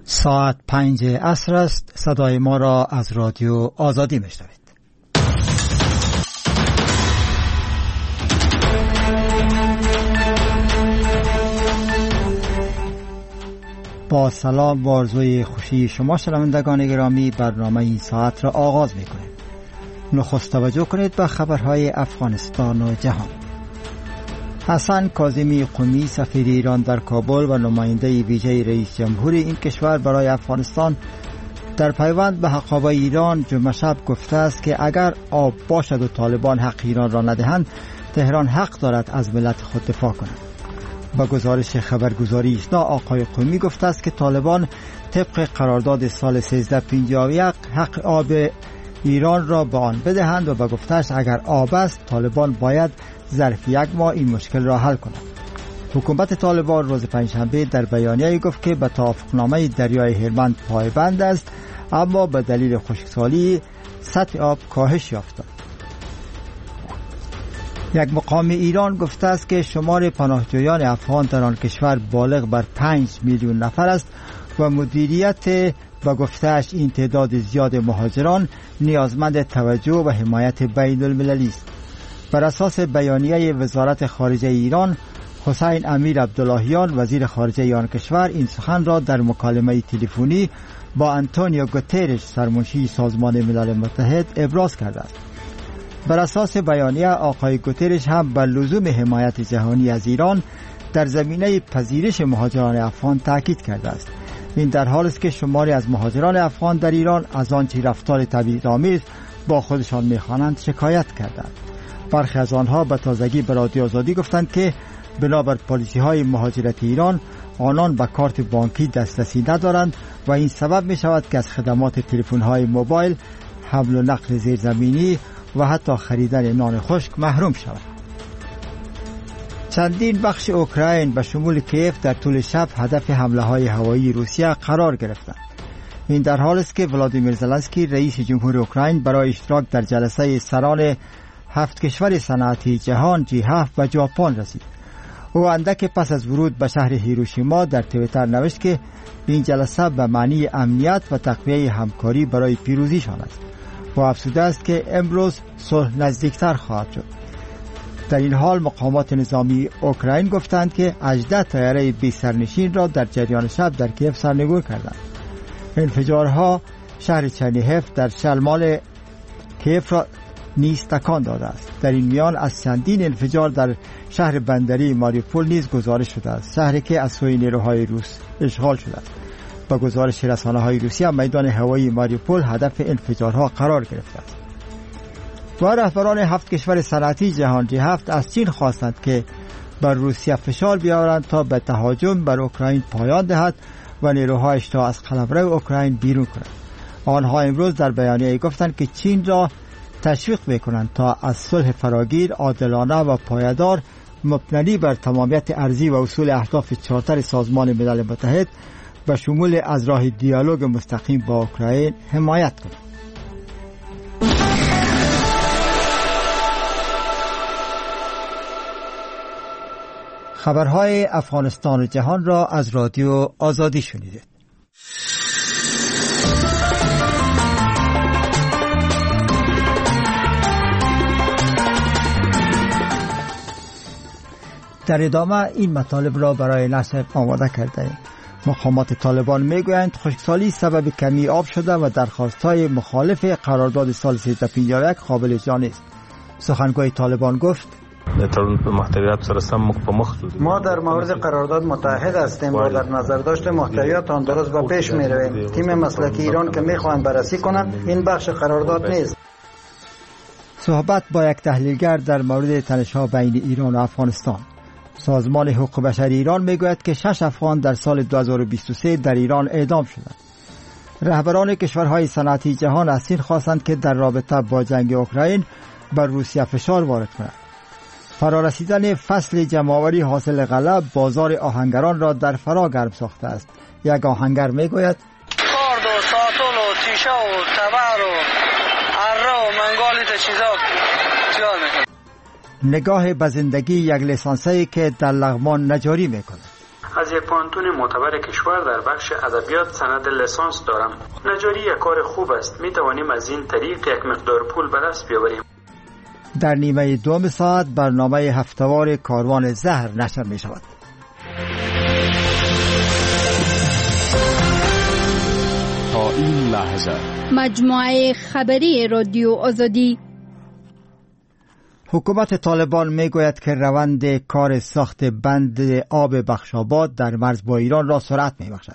ساعت 5 عصر است. صدای ما را از رادیو آزادی میشنوید. با سلام و آرزوی خوشی شما شنوندگان گرامی، برنامه این ساعت را آغاز می‌کنیم. نخست توجه کنید به خبرهای افغانستان و جهان. حسن کاظمی قمی سفیر ایران در کابل و نماینده ویژه رئیس جمهور این کشور برای افغانستان در پیوند به حقابه ایران جمعه شب گفته است که اگر آب باشد و طالبان حق ایران را ندهند، تهران حق دارد از ملت خود دفاع کند. با گزارش خبرگزاری ایسنا، آقای قمی گفته است که طالبان طبق قرارداد سال 1351 حق آب ایران را به آن بدهند و با گفته‌اش اگر آب است، طالبان باید ظرف 1 ماه این مشکل را حل کند. حکومت طالبان روز پنجشنبه در بیانیه‌ای گفت که به توافقنامه دریای هلمند پایبند است، اما به دلیل خشکسالی سطح آب کاهش یافته. یک مقام ایران گفته است که شمار پناهجویان افغان در آن کشور بالغ بر 5 میلیون نفر است و مدیریت با گفته‌اش این تعداد زیاد مهاجران نیازمند توجه و حمایت بین المللی است. بر اساس بیانیه وزارت خارجه ایران، حسین امیر عبداللهیان وزیر خارجه آن کشور این سخن را در مکالمه تلفنی با آنتونیو گوترش سرمنشی سازمان ملل متحد ابراز کرده است. بر اساس بیانیه، آقای گوترش هم بر لزوم حمایت جهانی از ایران در زمینه پذیرش مهاجران افغان تاکید کرده است. این در حالی است که شماری از مهاجران افغان در ایران از آنچه رفتار تبعیض‌آمیز با خودشان می‌خوانند شکایت کردند. برخی از آنها به تازگی به رادیو آزادی گفتند که بنابر پالیسی‌های مهاجرت ایران، آنان به کارت بانکی دسترسی ندارند و این سبب می‌شود که از خدمات تلفن‌های موبایل، حمل و نقل زیرزمینی و حتی خریدن نان خشک محروم شوند. چندین بخش اوکراین به شمول کیف در طول شب هدف حمله‌های هوایی روسیه قرار گرفتند. این در حالی است که ولادیمیر زلنسکی رئیس جمهور اوکراین برای اشتراک در جلسه سران 7 کشور صنعتی جهان G7 به ژاپن رسید. او اندک پس از ورود به شهر هیروشیما در توییتر نوشت که این جلسه به معنی امنیت و تقویت همکاری برای پیروزیشان است و افزوده است که امروز صلح نزدیکتر خواهد شد. در این حال مقامات نظامی اوکراین گفتند که 18 طیاره بی سرنشین را در جریان شب در کیف سرنگون کردند. انفجارها شهر چرنیهف در شمال کیف را نیز تکان داده است. در این میان از چندین انفجار در شهر بندری ماریوپول نیز گزارش شده است، شهری که از سوی نیروهای روس اشغال شده است. با گزارش رسانه‌های روسیه، میدان هوایی ماریوپول هدف انفجارها قرار گرفته است. و رهبران 7 کشور صنعتی جهان G7 از چین خواستند که بر روسیه فشار بیاورند تا به تهاجم بر اوکراین پایان دهد و نیروهایش را از قلمرو اوکراین بیرون کند. آنها امروز در بیانیه گفتند که چین را تشویق می‌کنند تا از صلح فراگیر، عادلانه و پایدار مبتنی بر تمامیت ارضی و اصول اهداف چارتر سازمان ملل متحد به شمول از راه دیالوگ مستقیم با اوکراین حمایت کند. خبرهای افغانستان و جهان را از رادیو آزادی شنیدید. در ادامه این مطالب را برای نشر آماده کرده ایم. مقامات طالبان میگویند خشکسالی سبب کمی آب شده و درخواست‌های مخالف قرارداد سال 1351 قابل اجرا نیست. سخنگوی طالبان گفت: ما در مورد قرارداد متحد هستیم و در نظر داشت محتویات آن درست به پیش می رویم. تیم مسلکی ایران که میخواهند بررسی کنند، این بخش قرارداد نیست. صحبت با یک تحلیلگر در مورد تنش‌ها بین ایران و افغانستان. سازمان حقوق بشر ایران میگوید که 6 افغان در سال 2023 در ایران اعدام شدند. رهبران کشورهای صنعتی جهان از چین خواستند که در رابطه با جنگ اوکراین بر روسیه فشار وارد کند. فرارسیدن فصل جمع‌آوری حاصل غله بازار آهنگران را در فرا گرم ساخته است. یک آهنگر میگوید: کارد و ساتول و تیشه و تبر و اره و منگالی تا چیزا زیاد میکنه. نگاه به زندگی یک لیسانسه‌ای که در لغمان نجاری میکند. از یک پانتون معتبر کشور در بخش ادبیات سند لیسانس دارم. نجاری یک کار خوب است. می توانیم از این طریق یک مقدار پول به دست بیاوریم. در نیمه دوم ساعت برنامه هفتهوار کاروان زهر نشر می شود. تا این لحظه مجموعه خبری رادیو آزادی. حکومت طالبان می گوید که روند کار ساخت بند آب بخشاباد در مرز با ایران را سرعت می بخشد.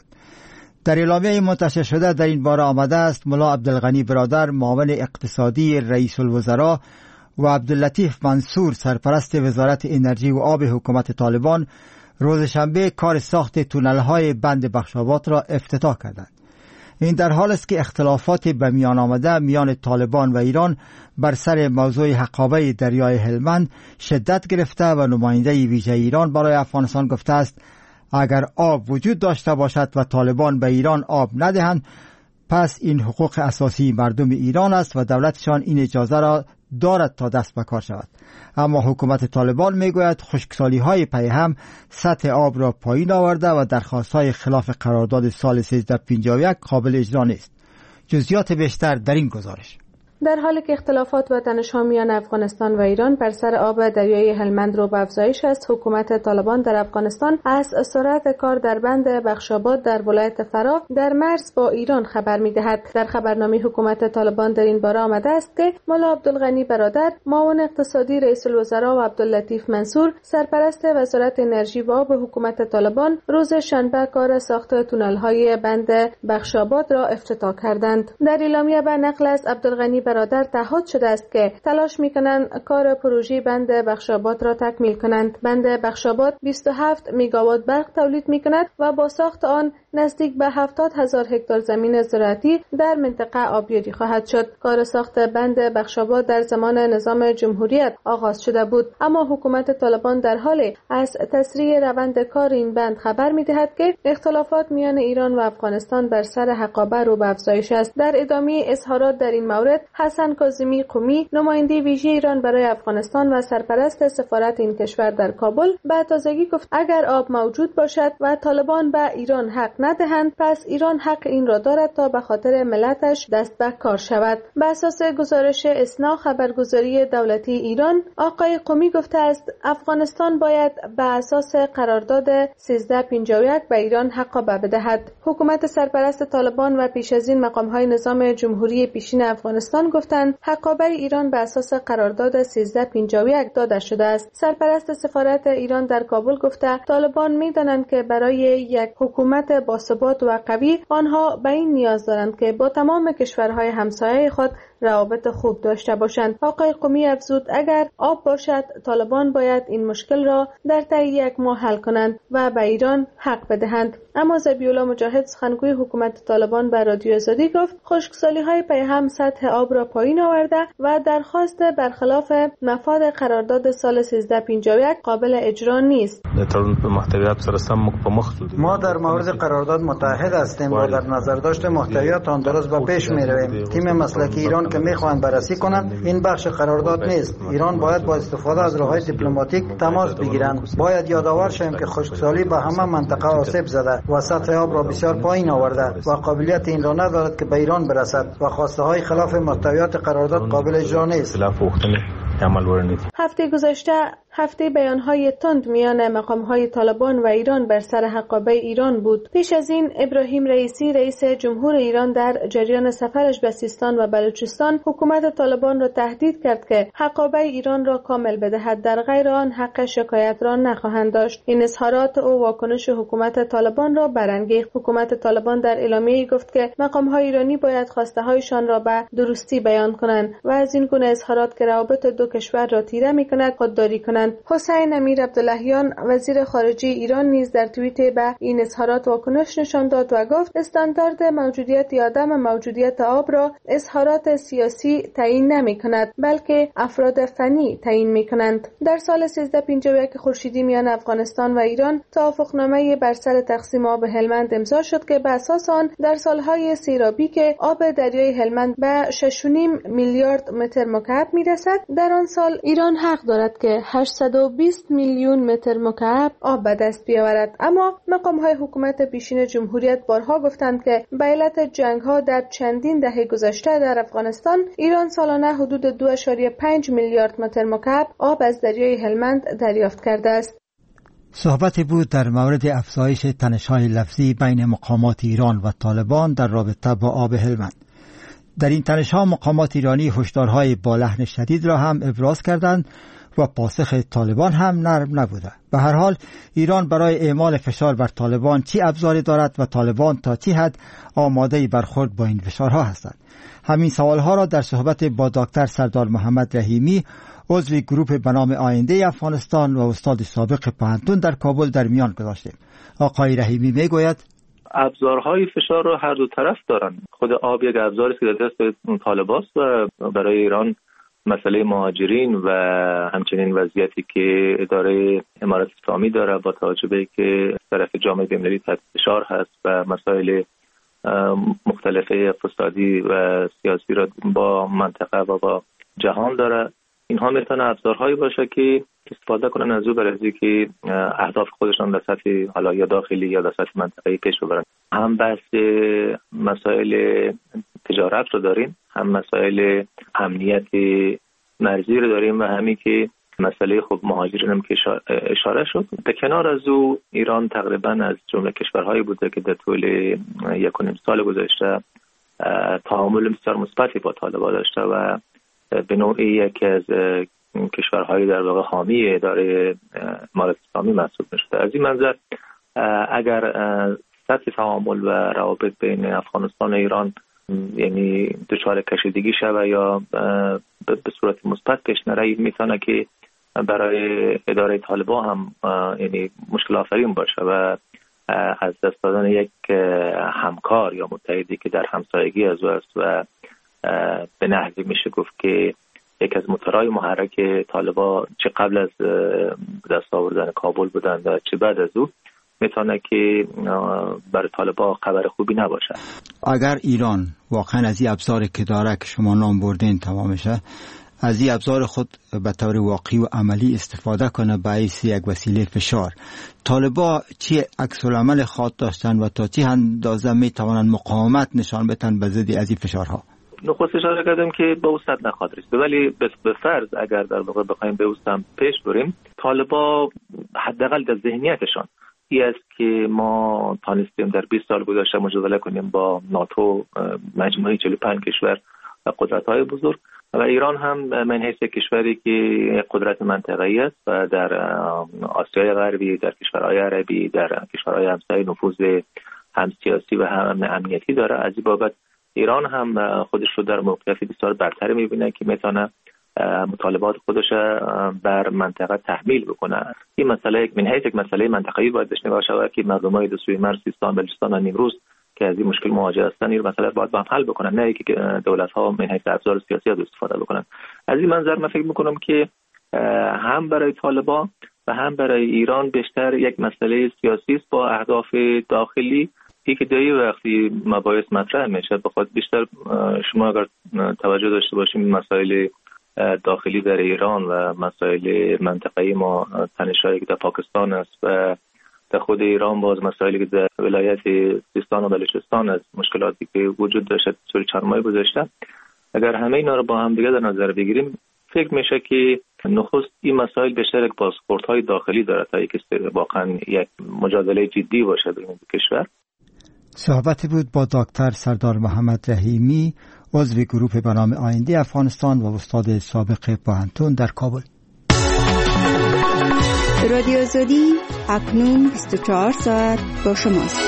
در اعلامیه منتشر شده در این باره آمده است ملا عبدالغنی برادر معاون اقتصادی رئیس الوزراء و عبداللطیف منصور سرپرست وزارت انرژی و آب حکومت طالبان روز شنبه کار ساخت تونل‌های بند بخشاباد را افتتاح کردند. این در حال است که اختلافات به میان آمده میان طالبان و ایران بر سر موضوع حقابه دریای هلمند شدت گرفته و نماینده ویژه ایران برای افغانستان گفته است اگر آب وجود داشته باشد و طالبان به ایران آب ندهند پس این حقوق اساسی مردم ایران است و دولتشان این اجازه را دارد تا دست به کار شود. اما حکومت طالبان میگوید خشکسالی‌های پی هم سطح آب را پایین آورده و درخواست‌های خلاف قرارداد سال 1351 قابل اجرا نیست. جزئیات بیشتر در این گزارش. در حالی که اختلافات و تنش‌ها میان افغانستان و ایران بر سر آب دریای هلمند رو به افزایش است، حکومت طالبان در افغانستان از سرعت کار در بند بخشاباد در ولایت فراه در مرز با ایران خبر می‌دهد. در خبرنامه حکومت طالبان در این باره آمده است که ملا عبدالغنی برادر معاون اقتصادی رئیس الوزراء و عبداللطیف منصور سرپرست وزارت انرژی و آب حکومت طالبان روز شنبه کار ساخت تونل‌های بند بخشاباد را افتتاح کردند. در اعلامیه به نقل از عبدالغنی برادر تعهد شده است که تلاش می‌کنند کار پروژه بند بخشاباد را تکمیل کنند. بند بخشاباد 27 میگاوات برق تولید می‌کند و با ساخت آن نزدیک به 70,000 هکتار زمین زراعتی در منطقه آبیاری خواهد شد. کار ساخت بند بخشاباد در زمان نظام جمهوریت آغاز شده بود، اما حکومت طالبان در حال از تسریع روند کار این بند خبر می‌دهد که اختلافات میان ایران و افغانستان بر سر حقابه رو به افزایش است. در ادامه اظهارات در این مورد حسن کاظمی قمی نماینده ویژه ایران برای افغانستان و سرپرست سفارت این کشور در کابل به تازگی گفت اگر آب موجود باشد و طالبان به ایران حق ندهند پس ایران حق این را دارد تا به خاطر ملتش دست به کار شود. به اساس گزارش اسنا خبرگزاری دولتی ایران، آقای قمی گفته است افغانستان باید به اساس قرارداد 1351 به ایران حق بدهد. حکومت سرپرست طالبان و پیش از این مقام‌های نظام جمهوری پیشین افغانستان گفتند حقابه ایران به اساس قرارداد 1351 داده شده است. سرپرست سفارت ایران در کابل گفته طالبان می‌دانند که برای یک حکومت باثبات و قوی آنها به این نیاز دارند که با تمام کشورهای همسایه خود روابط خوب داشته باشند. آقای قمی افزود اگر آب باشد طالبان باید این مشکل را در طی یک ماه حل کنند و به ایران حق بدهند. اما ذبیح‌الله مجاهد سخنگوی حکومت طالبان به رادیو آزادی گفت خشکسالی‌های پی هم سطح آب را پایین آورده و درخواست برخلاف مفاد قرارداد سال 1351 قابل اجرا نیست. ما در مورد قرارداد متحد هستیم و در نظر داشت محتویات آن درست به پیش می رویم. تیم مسلکی ایران که میخواهند بررسی کنند این بخش قرارداد نیست. ایران باید با استفاده از راه‌های دیپلماتیک تماس بگیرند. باید یادآور شویم که خشکسالی به همه منطقه آسیب زده و سطح آب را بسیار پایین آورده و قابلیت این را ندارد که به ایران برسد و خواسته های خلاف محتویات قرارداد قابل اجرا نیست. هفته گذشته هفته بیانهای تند میان مقامهای طالبان و ایران بر سر حقابه ایران بود. پیش از این ابراهیم رئیسی رئیس جمهور ایران در جریان سفرش به سیستان و بلوچستان حکومت طالبان را تهدید کرد که حقابه ایران را کامل بدهد، در غیر آن حق شکایت را نخواهند داشت. این اظهارات او واکنش حکومت طالبان را برانگیخت. حکومت طالبان در اعلامیه‌ای گفت که مقامهای ایرانی باید خواسته‌هایشان را به درستی بیان کنند و از این گونه اظهارات که روابط دو کشور را تیره می‌کند خودداری کنند. حسین امیر عبداللهیان وزیر خارجه ایران نیز در توییت به این اظهارات واکنش نشان داد و گفت استاندارد موجودیت یا عدم موجودیت آب را اظهارات سیاسی تعیین نمی‌کند بلکه افراد فنی تعیین می‌کنند. در سال 1351 خورشیدی میان افغانستان و ایران توافقنامه بر سر تقسیم آب هلمند امضا شد که به اساس آن در سالهای سیرابی که آب دریای هلمند به 6.5 میلیارد متر مکعب میرسد در در آن سال ایران حق دارد که 820 میلیون متر مکعب آب به دست بیاورد، اما مقام‌های حکومت پیشین جمهوریت بارها گفتند که به علت جنگ‌ها در چندین دهه گذشته در افغانستان ایران سالانه حدود 2.5 میلیارد متر مکعب آب از دریای هلمند دریافت کرده است. صحبتی بود در مورد افزایش تنش‌های لفظی بین مقامات ایران و طالبان در رابطه با آب هلمند. در این تنش‌ها مقامات ایرانی هشدارهای با لحن شدید را هم ابراز کردند و پاسخ طالبان هم نرم نبوده. به هر حال ایران برای اعمال فشار بر طالبان چی ابزاری دارد و طالبان تا چه حد آماده برخورد با این فشارها هستند؟ همین سوالها را در صحبت با دکتر سردار محمد رحیمی، عضو گروه به نام آینده افغانستان و استاد سابق پوهنتون در کابل در میان گذاشتیم. آقای رحیمی میگوید ابزارهای فشار را هر دو طرف دارن. خود آب یک ابزاری که در دست طالبان و برای ایران مسئله مهاجرین و همچنین وضعیتی که اداره امارات اسلامی داره با توجه به که طرف جامعه بین‌المللی تحت فشار هست و مسائل مختلف اقتصادی و سیاسی را با منطقه و با جهان داره، اینها میتونه ابزارهایی باشه که استفاده کنن از او برای اینکه اهداف خودشان در سطح حالا یا داخلی یا در سطح منطقه‌ای پیش ببرن. هم بحث مسائل تجارت رو داریم، هم مسائل امنیت مرزی رو داریم و همین که مسئله خب مهاجرین هم که اشاره شد. در کنار از او ایران تقریبا از جمله کشورهایی بوده که در طول 1.5 سال گذشته تعامل بسیار مثبتی با طالبان داشته و به نوعی یکی از کشورهای در واقع حامی اداره امارات اسلامی محسوب میشده. از این منظر اگر سطح تعامل و روابط بین افغانستان و ایران یعنی دچار کشیدگی شود یا به صورت مثبت پیش نره، میتونه که برای اداره طالبان هم یعنی مشکل آفرین باشه و از دست دادن یک همکار یا متحدی که در همسایگی از او است و به نحوی میشه گفت که یک از موتورهای محرک طالبان چه قبل از دست آوردن کابل بودن و چه بعد از او، میتونه که برای طالبان خبر خوبی نباشه. اگر ایران واقعا از این ابزاری که داره که شما نام بردین تمامشه، از این ابزار خود به طور واقعی و عملی استفاده کنه باعث یک وسیله فشار، طالبان چی عکس العمل خود داشتن و تا چه اندازه میتوانند مقاومت نشان بدن به ضد از این فشارها؟ نخست اشاره کردم که به وسط نخواهد رسید، ولی به فرض اگر در واقع بخوایم به وسط پیش بریم، طالبان حداقل در ذهنیتشان این است که ما تانستیم در 20 سال گذشته مجادله کنیم با ناتو، مجموعه 45 کشور و قدرت‌های بزرگ، و ایران هم من حیث کشوری که قدرت منطقه‌ای است و در آسیای غربی، در کشورهای عربی، در کشورهای همسایه نفوذ هم سیاسی و هم امنیتی داره. از این بابت ایران هم خودش رو در موقعیت بسیار برتر می‌بینه که میتونه مطالبات خودش بر منطقه تحمیل بکنه. این مسئله من حیث یک مسئله منطقه‌ای باید داشته باشه که مردمای دو سوی مرز سیستان، بلوچستان و نیمروز که از این مشکل مواجه هستن این مسئله باید با هم حل بکنن، نه اینکه دولت‌ها من حیث ابزار سیاسی از استفاده بکنن. از این منظر من فکر می‌کنم که هم برای طالبان و هم برای ایران بیشتر یک مسئله سیاسی است با اهداف داخلی که دایی وقتی مباحث مطرح میشه بخواد بیشتر شما اگر توجه داشته باشیم مسائل داخلی در ایران و مسائل منطقه‌ای ما تنش‌هایی که در پاکستان است و در خود ایران باز مسائلی که در ولایت سیستان و بلوچستان از مشکلاتی که وجود داشته طول چند ماه گذشته، اگر همه اینا رو با هم دیگه در نظر بگیریم فکر میشه که نخست این مسائل بیشتر یک پاسپورت‌های داخلی داره تا اینکه واقعا یک مجادله جدی باشه بین دو کشور. صحبتی بود با دکتر سردار محمد رحیمی، عضو گروه به نام آینده افغانستان و استاد سابق پوهنتون در کابل. رادیو آزادی اکنون 24 ساعت با شماست.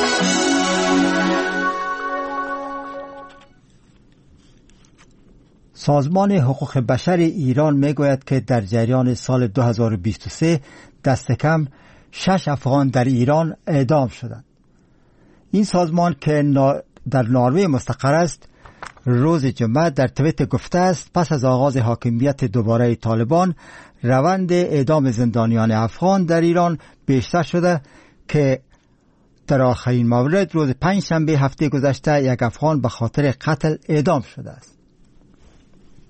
سازمان حقوق بشر ایران میگوید که در جریان سال 2023 دست کم 6 افغان در ایران اعدام شدند. این سازمان که در نروژ مستقر است روز جمعه در توییت گفته است پس از آغاز حاکمیت دوباره طالبان روند اعدام زندانیان افغان در ایران بیشتر شده که در آخرین مورد روز 5 شنبه هفته گذشته یک افغان به خاطر قتل اعدام شده است.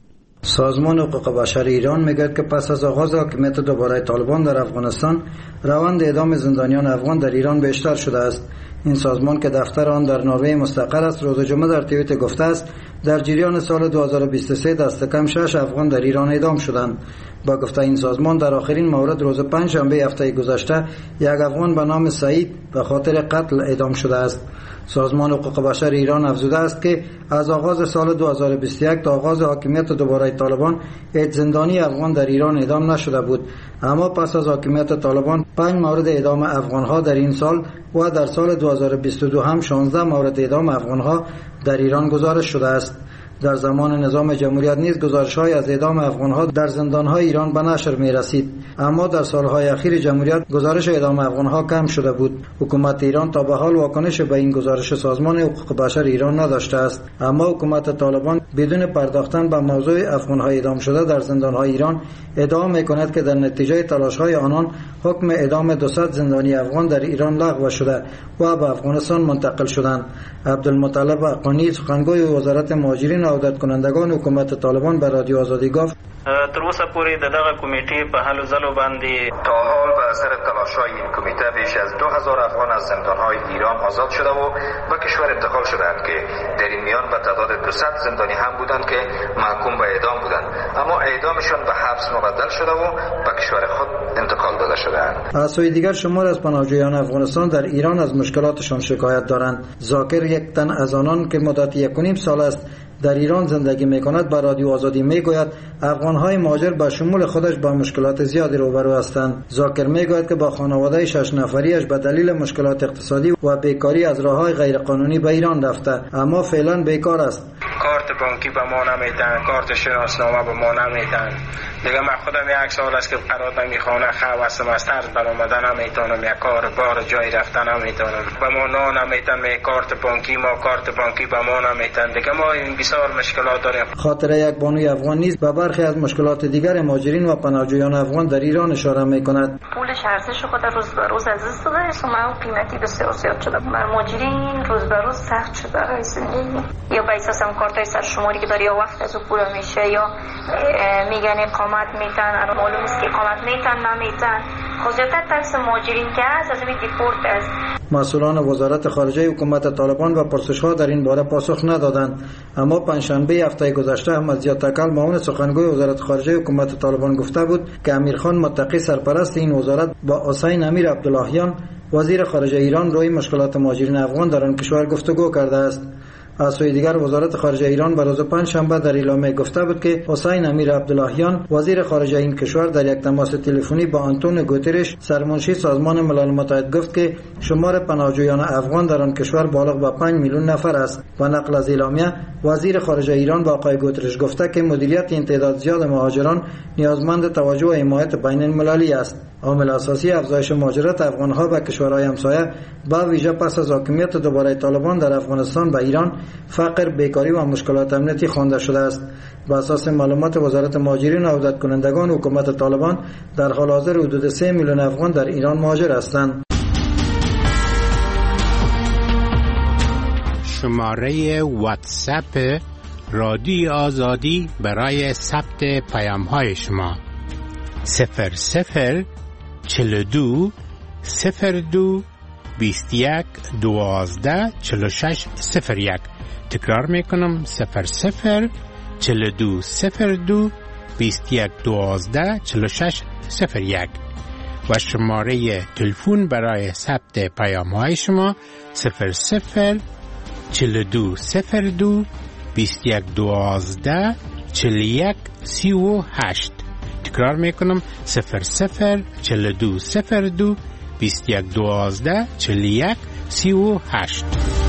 سازمان حقوق بشر ایران میگوید که پس از آغاز حاکمیت دوباره طالبان در افغانستان، روند اعدام زندانیان افغان در ایران بیشتر شده است. این سازمان که دفتر آن در نروژ مستقر است، روز جمعه در توییت گفته است در جریان سال 2023 دست کم 6 افغان در ایران اعدام شدند. با گفته این سازمان در آخرین مورد روز پنجشنبه هفته گذشته یک افغان به نام سعید به خاطر قتل اعدام شده است. سازمان حقوق بشر ایران افزوده است که از آغاز سال 2021 تا آغاز حاکمیت دوباره طالبان هیچ زندانی افغان در ایران اعدام نشده بود، اما پس از حاکمیت طالبان 5 مورد اعدام افغانها در این سال و در سال 2022 هم 16 مورد اعدام افغانها در ایران گزارش شده است. در زمان نظام جمهوریت نیز گزارش‌های از اعدام افغان‌ها در زندان‌های ایران به نشر می‌رسید، اما در سال‌های اخیر جمهوریت گزارش اعدام افغان‌ها کم شده بود. حکومت ایران تا به حال واکنش به این گزارش سازمان حقوق بشر ایران نداشته است، اما حکومت طالبان بدون پرداختن به موضوع افغان‌های اعدام شده در زندان‌های ایران ادعا می‌کند که در نتیجه تلاش‌های آنان حکم اعدام 200 زندانی افغان در ایران لغو شده و به افغانستان منتقل شدند. عبدالمطلب اقانی، سخنگوی وزارت مهاجرین و عودت کنندگان حکومت طالبان به رادیو آزادی گفت: تر اوسه پورې دغه کمیټې په هلو ځلو باندې تا حال به اثر تلاش‌های این کمیته بیش از 2000 افغان از زندان‌های ایران آزاد شده و به کشور انتقال شدند که در این میان به تعداد 200 زندانی هم بودند که محکوم به اعدام بودند، اما اعدامشان به حبس مبدل شده و به کشور خود انتقال داده شدند. از سوی دیگر شمار از پناهجویان افغانستان در ایران از مشکلاتشان شکایت دارند. ذاکر، یک تن از آنان که مدت 1.5 سال است در ایران زندگی میکند، به رادیو آزادی میگوید افغانهای مهاجر به شمول خودش با مشکلات زیادی روبرو هستند. ذاکر میگوید که با خانواده 6 نفریش به دلیل مشکلات اقتصادی و بیکاری از راههای غیرقانونی به ایران رفته، اما فعلا بیکار است. کارت بانکی به ما نمیدن، کارت شناسنامه به ما نمیدن. دیگه من خودم 1 سال است که قرار نمیخوانه، خواستم از طرز برآمدن نمیتونم، یک کار بار جای رفتن نمیتونم، به ما نمیتن، می کارت بانکی ما کارت بانکی به ما نمیتن. دیگه ما این بسیار مشکلات داریم. خاطره یک بانوی افغان نیز به برخی از مشکلات دیگر مهاجرین و پناهجویان افغان در ایران اشاره میکند. پولش ارزش خود روز به روز از دست داده است و قیمتی بسیار زیاد شده. بر مهاجرین روز به روز سخت شده برای زندگی، یا به اساس کارتای سرشماری که داری یا وقت از او پول میشه، یا میگن اقامت میتن، معلوم است که اقامت میتن نمیتن. خصوصا تاکس مهاجرین که از این دیپورت است. مسئولان وزارت خارجه حکومت طالبان و پرسش‌ها در این باره پاسخ ندادند، اما پنجشنبه هفته گذشته احمد ضیاء تکل، معاون سخنگوی وزارت خارجه حکومت طالبان، گفته بود که امیرخان متقی، سرپرست این وزارت، با حسین امیر عبداللهیان وزیر خارجه ایران روی مشکلات مهاجرین افغان در آن کشور گفتگو کرده است. از سوی دیگر وزارت خارجه ایران به روز پنجشنبه در اعلامیه گفته بود که حسین امیر عبداللهیان وزیر خارجه این کشور در یک تماس تلفنی با آنتونیو گوترش سرمنشی سازمان ملل متحد گفت که شمار پناهجویان افغان در آن کشور بالغ به 5 میلیون نفر است. و نقل از اعلامیه وزیر خارجه ایران با آقای گوترش گفته که مدیریت این تعداد زیاد مهاجران نیازمند توجه و حمایت بین المللی است. عامل اساسی افزایش مهاجرت افغان‌ها به کشورهای همسایه با ویژه پس از حاکمیت دوباره طالبان در افغانستان و ایران فقر، بیکاری و مشکلات امنیتی خوانده شده است. بر اساس معلومات وزارت مهاجرین و عودت کنندگان حکومت طالبان در حال حاضر حدود 3 میلیون افغان در ایران مهاجر هستند. شماره واتساپ رادیو آزادی برای ثبت پیام‌های شما 0042 02 21 12 46 01. تکرار میکنم 0042 02 21 12 46 01. و شماره تلفن برای ثبت پیام‌های شما 0042 02 21 12 41 38. تکرار میکنم 0042 02 21 12 41 38.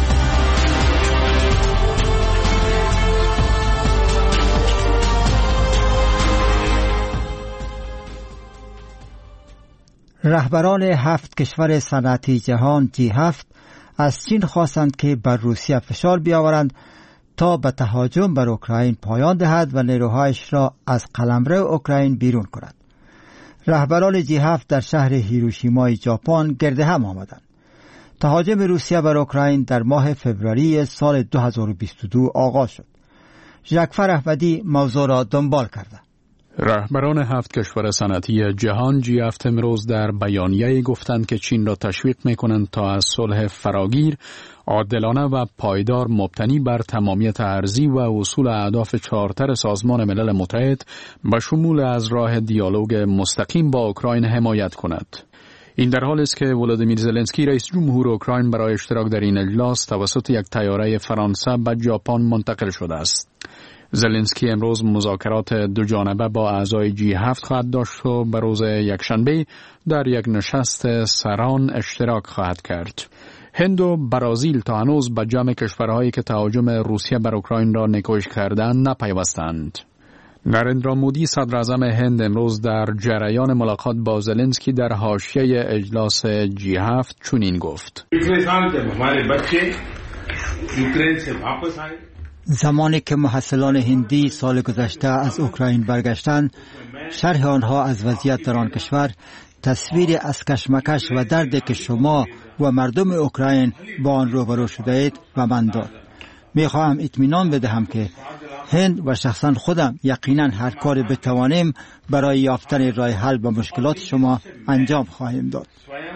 رهبران 7 کشور صنعتی جهان G7 از چین خواستند که بر روسیه فشار بیاورند تا به تهاجم بر اوکراین پایان دهد و نیروهایش را از قلمرو اوکراین بیرون کند. رهبران G7 در شهر هیروشیمای ژاپن گرد هم آمدند. تهاجم روسیه بر اوکراین در ماه فوریه سال 2022 آغاز شد. ژکفر احمدی موضوع را دنبال کرده. رهبران 7 کشور صنعتی جهان G7 امروز در بیانیه‌ای گفتند که چین را تشویق می‌کنند تا از صلح فراگیر، عادلانه و پایدار مبتنی بر تمامیت ارضی و اصول اهداف چهارتر سازمان ملل متحد به شمول از راه دیالوگ مستقیم با اوکراین حمایت کند. این در حالی است که ولادیمیر زلنسکی رئیس جمهور اوکراین برای اشتراک در این اجلاس توسط یک طیاره فرانسه به ژاپن منتقل شده است. زلنسکی امروز مذاکرات دو جانبه با اعضای G7 خواهد داشت و به روز یکشنبه در یک نشست سران اشتراک خواهد کرد. هند و برزیل تا هنوز به جمع کشورهایی که تهاجم روسیه بر اوکراین را نکوش کردند نپیوستند. نریندرا مودی صدر اعظم هند امروز در جریان ملاقات با زلنسکی در حاشیه اجلاس G7 چنین گفت: زمانی که محصلان هندی سال گذشته از اوکراین برگشتند، شرح آنها از وضعیت در آن کشور تصویری از کشمکش و دردی که شما و مردم اوکراین با آن روبرو شده اید و من داد. میخواهم اطمینان بدهم که هند و شخصا خودم یقینا هر کاری بتوانیم برای یافتن راه حل به مشکلات شما انجام خواهیم داد.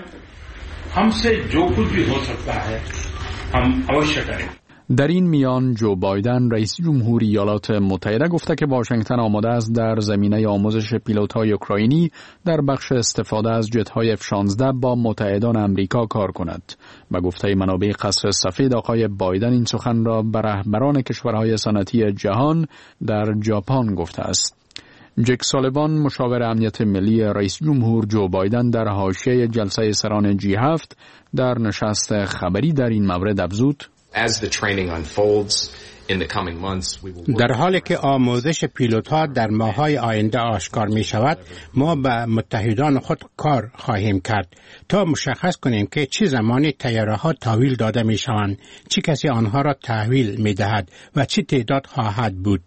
در این میان جو بایدن رئیس جمهوری ایالات متحده گفته که واشنگتن آماده است در زمینه آموزش پیلوت‌های اوکراینی در بخش استفاده از جت‌های F-16 با متحدان امریکا کار کند. به گفته منابع قصر سفید، آقای بایدن این سخن را به رهبران کشورهای صنعتی جهان در ژاپن گفته است. جک سالیوان مشاور امنیت ملی رئیس جمهور جو بایدن در حاشیه جلسه سران G7 در نشست خبری در این مورد افزود: در حالی که آموزش پیلوت‌ها در ماه‌های آینده آشکار می شود، ما به متحدان خود کار خواهیم کرد تا مشخص کنیم که چه زمانی طیاره‌ها تحویل داده می شوند، چه کسی آنها را تحویل می دهد و چه تعداد خواهد بود.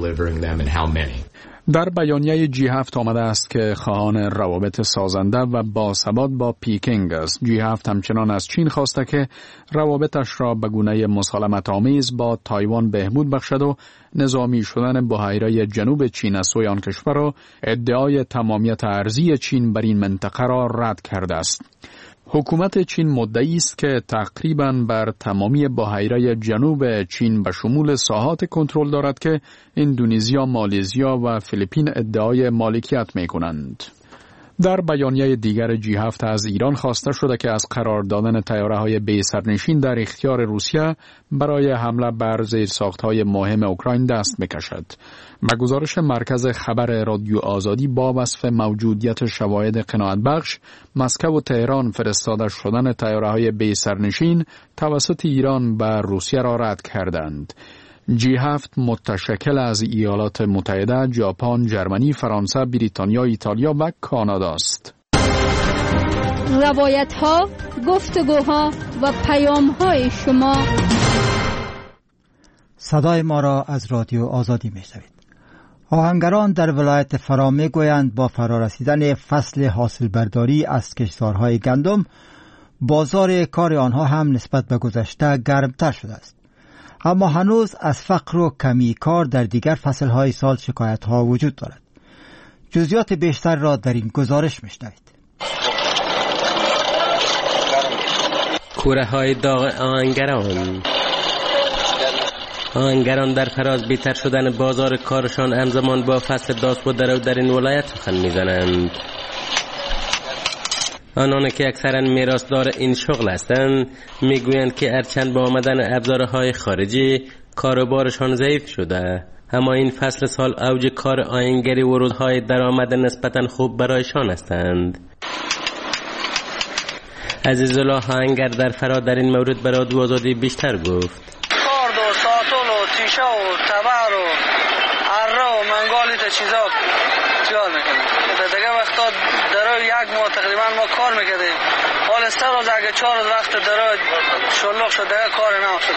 در بیانیه G7 آمده است که خواهان روابط سازنده و باثبات با پیکنگ است. G7 همچنان از چین خواسته که روابطش را به گونه مسالمت‌آمیز با تایوان بهبود بخشد و نظامی شدن بحیره جنوب چین از سوی آن کشور را ادعای تمامیت ارضی چین بر این منطقه را رد کرده است. حکومت چین مدعی است که تقریباً بر تمامی بحیره جنوب چین به شمول ساحات کنترل دارد که اندونزیا، مالزیا و فیلیپین ادعای مالکیت می‌کنند. در بیانیه دیگر G7 از ایران خواسته شده که از قرار دادن طیاره‌های بی سرنشین در اختیار روسیه برای حمله بر زیرساخت‌های مهم اوکراین دست بکشد. به گزارش مرکز خبر رادیو آزادی با وصف موجودیت شواهد قناعتبخش، مسکو و تهران فرستاده شدن طیاره‌های بی سرنشین توسط ایران به روسیه را رد کردند. G7 متشکل از ایالات متحده، ژاپن، ژرمنی، فرانسه، بریتانیا، ایتالیا و کانادا است. روایت‌ها، گفتگوها و پیام‌های شما. صدای ما را از رادیو آزادی می‌شنوید. آهنگران در ولایت فرا می‌گویند با فرارسیدن فصل حاصلبرداری از کشتزارهای گندم، بازار کار آنها هم نسبت به گذشته گرمتر شده است. اما هنوز از فقر و کمی کار در دیگر فصلهای سال شکایت‌ها وجود دارد. جزئیات بیشتر را در این گزارش می‌شنوید. کوره‌های داغ آهنگران در فراز بی‌تر شدن بازار کارشان همزمان با فصل داس و درو در این ولایت سخن می‌زنند. آنان که اکثرا میراثدار این شغل هستند میگویند که هرچند با آمدن ابزارهای خارجی کاروبارشان ضعیف شده، اما این فصل سال اوج کار آهنگری و روزهای درآمد نسبتا خوب برایشان هستند. عزیزالله آهنگر در فرا در این مورد به رادیو آزادی بیشتر گفت: کارد و ساتول و تیشه و تبر و اره و منگالی تا چیزا جار میکنیم. دیگه وقتا درو یک ماه تقریبا ما کار میکردیم، حال 3 روز اگه 4 روز وقت درو شلوغ شد دیگه کار نمیشد.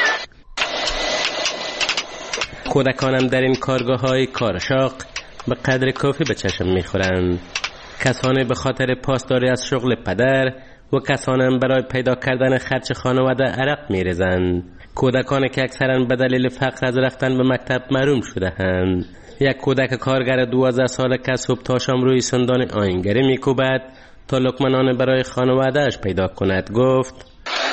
کودکانم در این کارگاه‌های کارشاق به قدر کافی به چشم میخورند. کسانی به خاطر پاسداری از شغل پدر و کسانی هم برای پیدا کردن خرج خانواده عرق می‌ریزند. کودکانی که اکثرا به دلیل فقر از رفتن به مکتب محروم شده‌اند. یک کودک کارگر 12 ساله که صبح تا شام روی سندان آهنگری می‌کوبد تا لقمه نان برای خانواده‌اش پیدا کند. گفت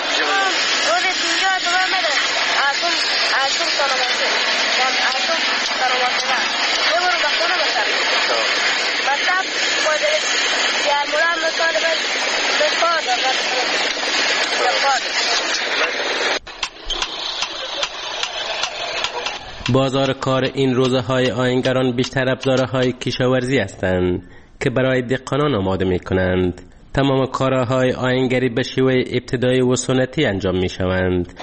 بازار کار این روزهای آهنگران بیشتر ابزارهای کشاورزی هستند که برای دهقانان آماده می کنند. تمام کارهای آهنگری به شیوه ابتدایی و سنتی انجام می شوند.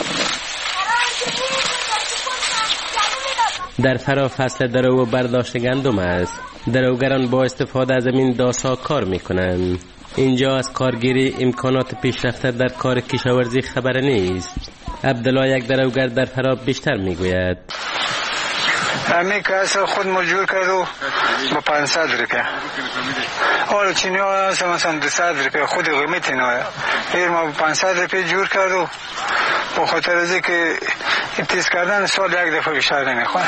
در فرا فصل درو و برداشت گندم است. دروگران با استفاده از این داسا کار می کنند. اینجا از کارگیری امکانات پیشرفته در کار کشاورزی خبر نیست. عبدالله یک دروگر در فرا بیشتر میگوید همین کس خود مجبور کرد و با 500 روپیه حالا چینی ها هست مثلا 200 روپیه خود قیمت اینه پیر ما 500 روپیه جور کرد و با خاطر از که تیز کردن سال یک دفعه بیشتر نمیخواه.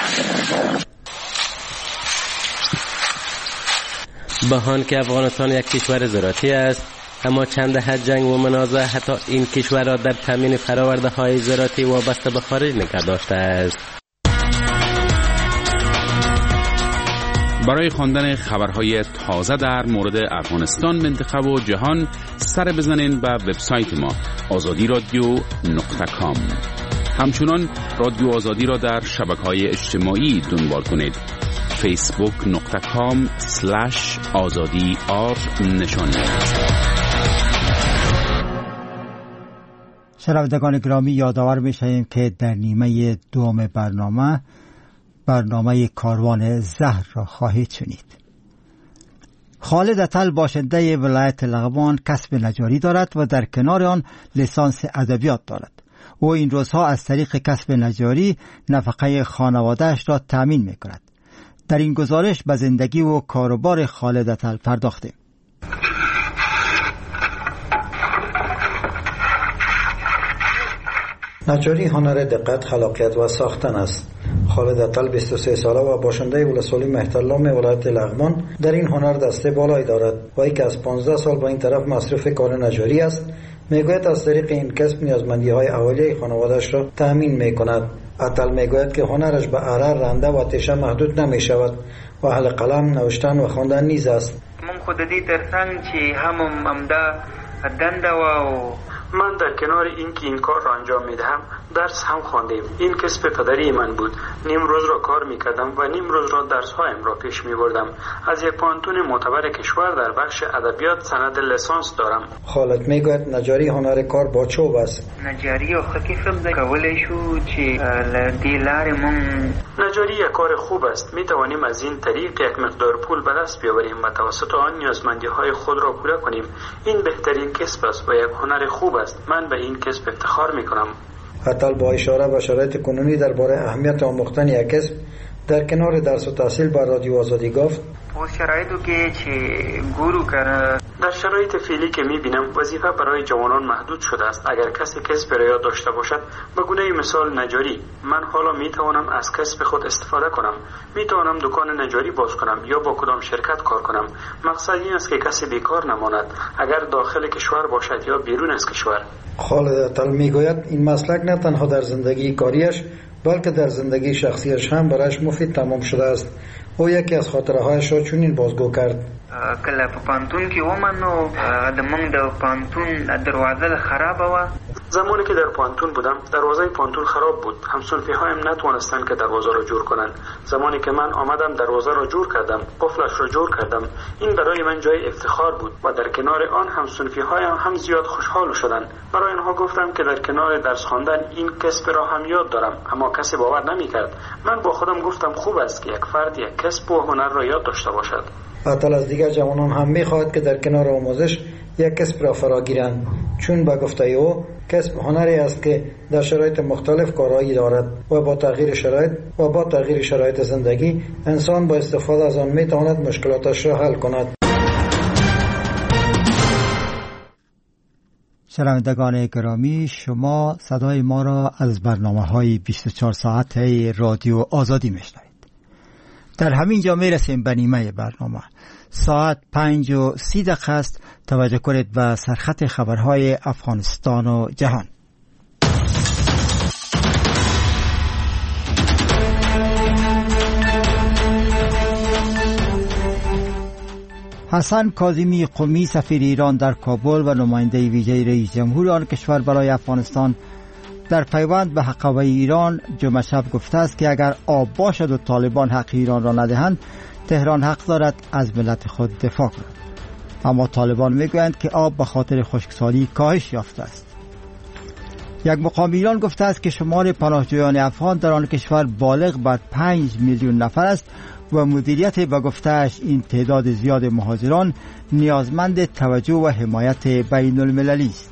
بهان که افغانستان یک کشور زراعتی است، اما چند دهه جنگ و منازعه حتی این کشور را در تامین فراورده های زراعتی وابسته به خارج نگه داشته است. برای خواندن خبرهای تازه در مورد افغانستان، منطقه و جهان سر بزنین به وبسایت ما azadi.radio.com. همچنان رادیو آزادی را در شبکه‌های اجتماعی دنبال کنید. facebook.com/azadi نشان شنوندگان گرامی، یادآور می‌شویم که در نیمه دوم برنامه کاروان زهر را خواهید شنید. خالد اتل باشنده ولایت لغمان کسب نجاری دارد و در کنار آن لیسانس ادبیات دارد. او این روزها از طریق کسب نجاری نفقه خانواده‌اش را تأمین می‌کند. در این گزارش به زندگی و کاروبار خالد اتل پرداختیم. نجاری هنر دقت، خلاقیت و ساختن است. خالد اتل 23 ساله و باشنده ولسوالی مهترلام ولایت لغمان در این هنر دسته بالایی دارد و ای که از 15 سال با این طرف مصروف کار نجاری است. میگوید از طریق این کسب نیازمندی‌های اولیه خانواده‌اش را تأمین می‌کند. اتل میگوید که هنرش به عرق، رنده و تیشه محدود نمی‌شود و اهل قلم، نوشتن و خواندن نیز است. من خود دی ترسنگ چی همم امدا دنده و من در کنار اینکه این کار را انجام میدهم درس هم خواندیم. این کسب پدری من بود. نیم روز را کار میکردم و نیم روز را درس هایم را پیش میبردم. از یک پانتون معتبر کشور در بخش ادبیات سند لیسانس دارم. خالد میگوید نجاری هنر کار با چوب است. نجاری و خکیفم کولی شو چی دیلار من نجاری یک کار خوب است. میتوانیم از این طریق یک مقدار پول به دست بیاوریم و توسط آن نیازمندی های خود را پورا کنیم. این بهترین کسب است و یک هنر خوب است. من به این کسب افتخار میکنم. اتل با اشاره به شرایط کنونی درباره اهمیت آموختن یک کسب در کنار درس و تحصیل بر رادیو آزادی گفت: در شرایط فعلی که میبینم وظیفه برای جوانان محدود شده است. اگر کسی کسب را یاد داشته باشد، به گونه مثال نجاری، من حالا میتوانم از کسب خود استفاده کنم. میتوانم دکان نجاری باز کنم یا با کدام شرکت کار کنم. مقصد این است که کسی بیکار نماند، اگر داخل کشور باشد یا بیرون از کشور. خالد اتل میگوید این مسلک نه تنها در زندگی کاریش بلکه در زندگی شخصیش هم برایش مفید تمام شده است. او یکی از خاطرهایش را چنین بازگو کرد: کله په پانتون کې ومنو د موږ د پانتون دروازه خراب و زمانی که در پانتون بودم دروازه پانتون خراب بود. همسنفی هایم نتوانستند که دروازه را جور کنند. زمانی که من آمدم دروازه را جور کردم، قفلش را جور کردم. این برای من جای افتخار بود و در کنار آن همسنفی هایم هم زیاد خوشحال شدند. برای آنها گفتم که در کنار درس خواندن این کسب را هم یاد دارم، اما کسی باور نمی‌کرد. من با خودم گفتم خوب است که یک فرد یک کسب و هنر را یاد داشته باشد. اتل از دیگر جوانان هم می‌خواهد که در کنار آموزش یک کسب را فراگیرند، چون با گفته او کسب هنری است که در شرایط مختلف کارایی دارد و با تغییر شرایط زندگی انسان با استفاده از آن میتواند مشکلاتش را حل کند. شنوندگان گرامی، شما صدای ما را از برنامه‌های 24 ساعته رادیو آزادی میشنوید. در همین جا میرسیم به نیمه برنامه. ساعت 5:30 است. توجه کنید به سرخط خبرهای افغانستان و جهان. حسن کاظمی قمی سفیر ایران در کابل و نماینده ویژه رئیس جمهور آن کشور برای افغانستان در پیوند به حقابه ایران جمعه شب گفته است که اگر آب باشد و طالبان حق ایران را ندهند، تهران حق دارد از ملت خود دفاع کند. اما طالبان میگویند که آب به خاطر خشکسالی کاهش یافته است. یک مقام ایران گفته است که شمار پناهجویان افغان در آن کشور بالغ بر 5 میلیون نفر است و مدیریت به گفته‌اش این تعداد زیاد مهاجران نیازمند توجه و حمایت بین المللی است.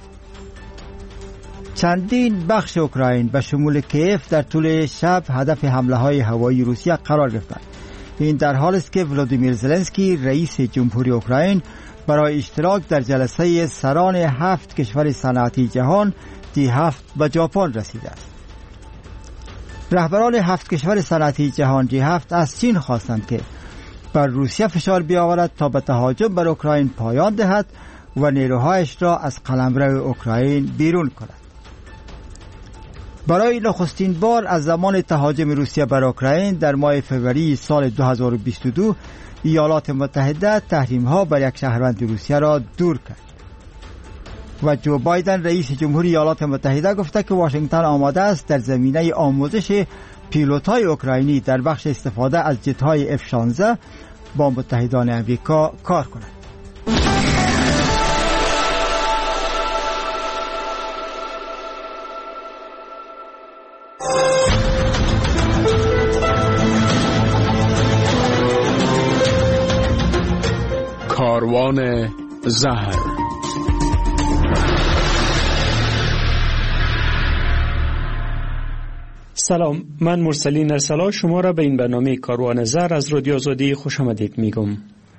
چندین بخش اوکراین به شمول کیف در طول شب هدف حمله های هوایی روسیه قرار گرفتند. این در حالی است که ولادیمیر زلنسکی رئیس جمهوری اوکراین برای اشتراک در جلسه سران 7 کشور صنعتی جهان G7 به ژاپن رسیده است. رهبران 7 کشور صنعتی جهان G7 از چین خواستند که بر روسیه فشار بیاورد تا به تهاجم بر اوکراین پایان دهد و نیروهایش را از قلمرو اوکراین بیرون کند. برای نخستین بار از زمان تهاجم روسیه بر اوکراین در ماه فوریه سال 2022 ایالات متحده تحریم‌ها بر یک شهروند روسیه را دور کرد. و جو بایدن رئیس جمهوری ایالات متحده گفته که واشنگتن آماده است در زمینه آموزش پیلوت‌های اوکراینی در بخش استفاده از جت‌های F-16 با متحدان آمریکا کار کند. کاروان زهر. سلام، من مرسلین ارسلا شما را به این برنامه کاروان زهر از رادیو آزادی خوش آمدید میگم.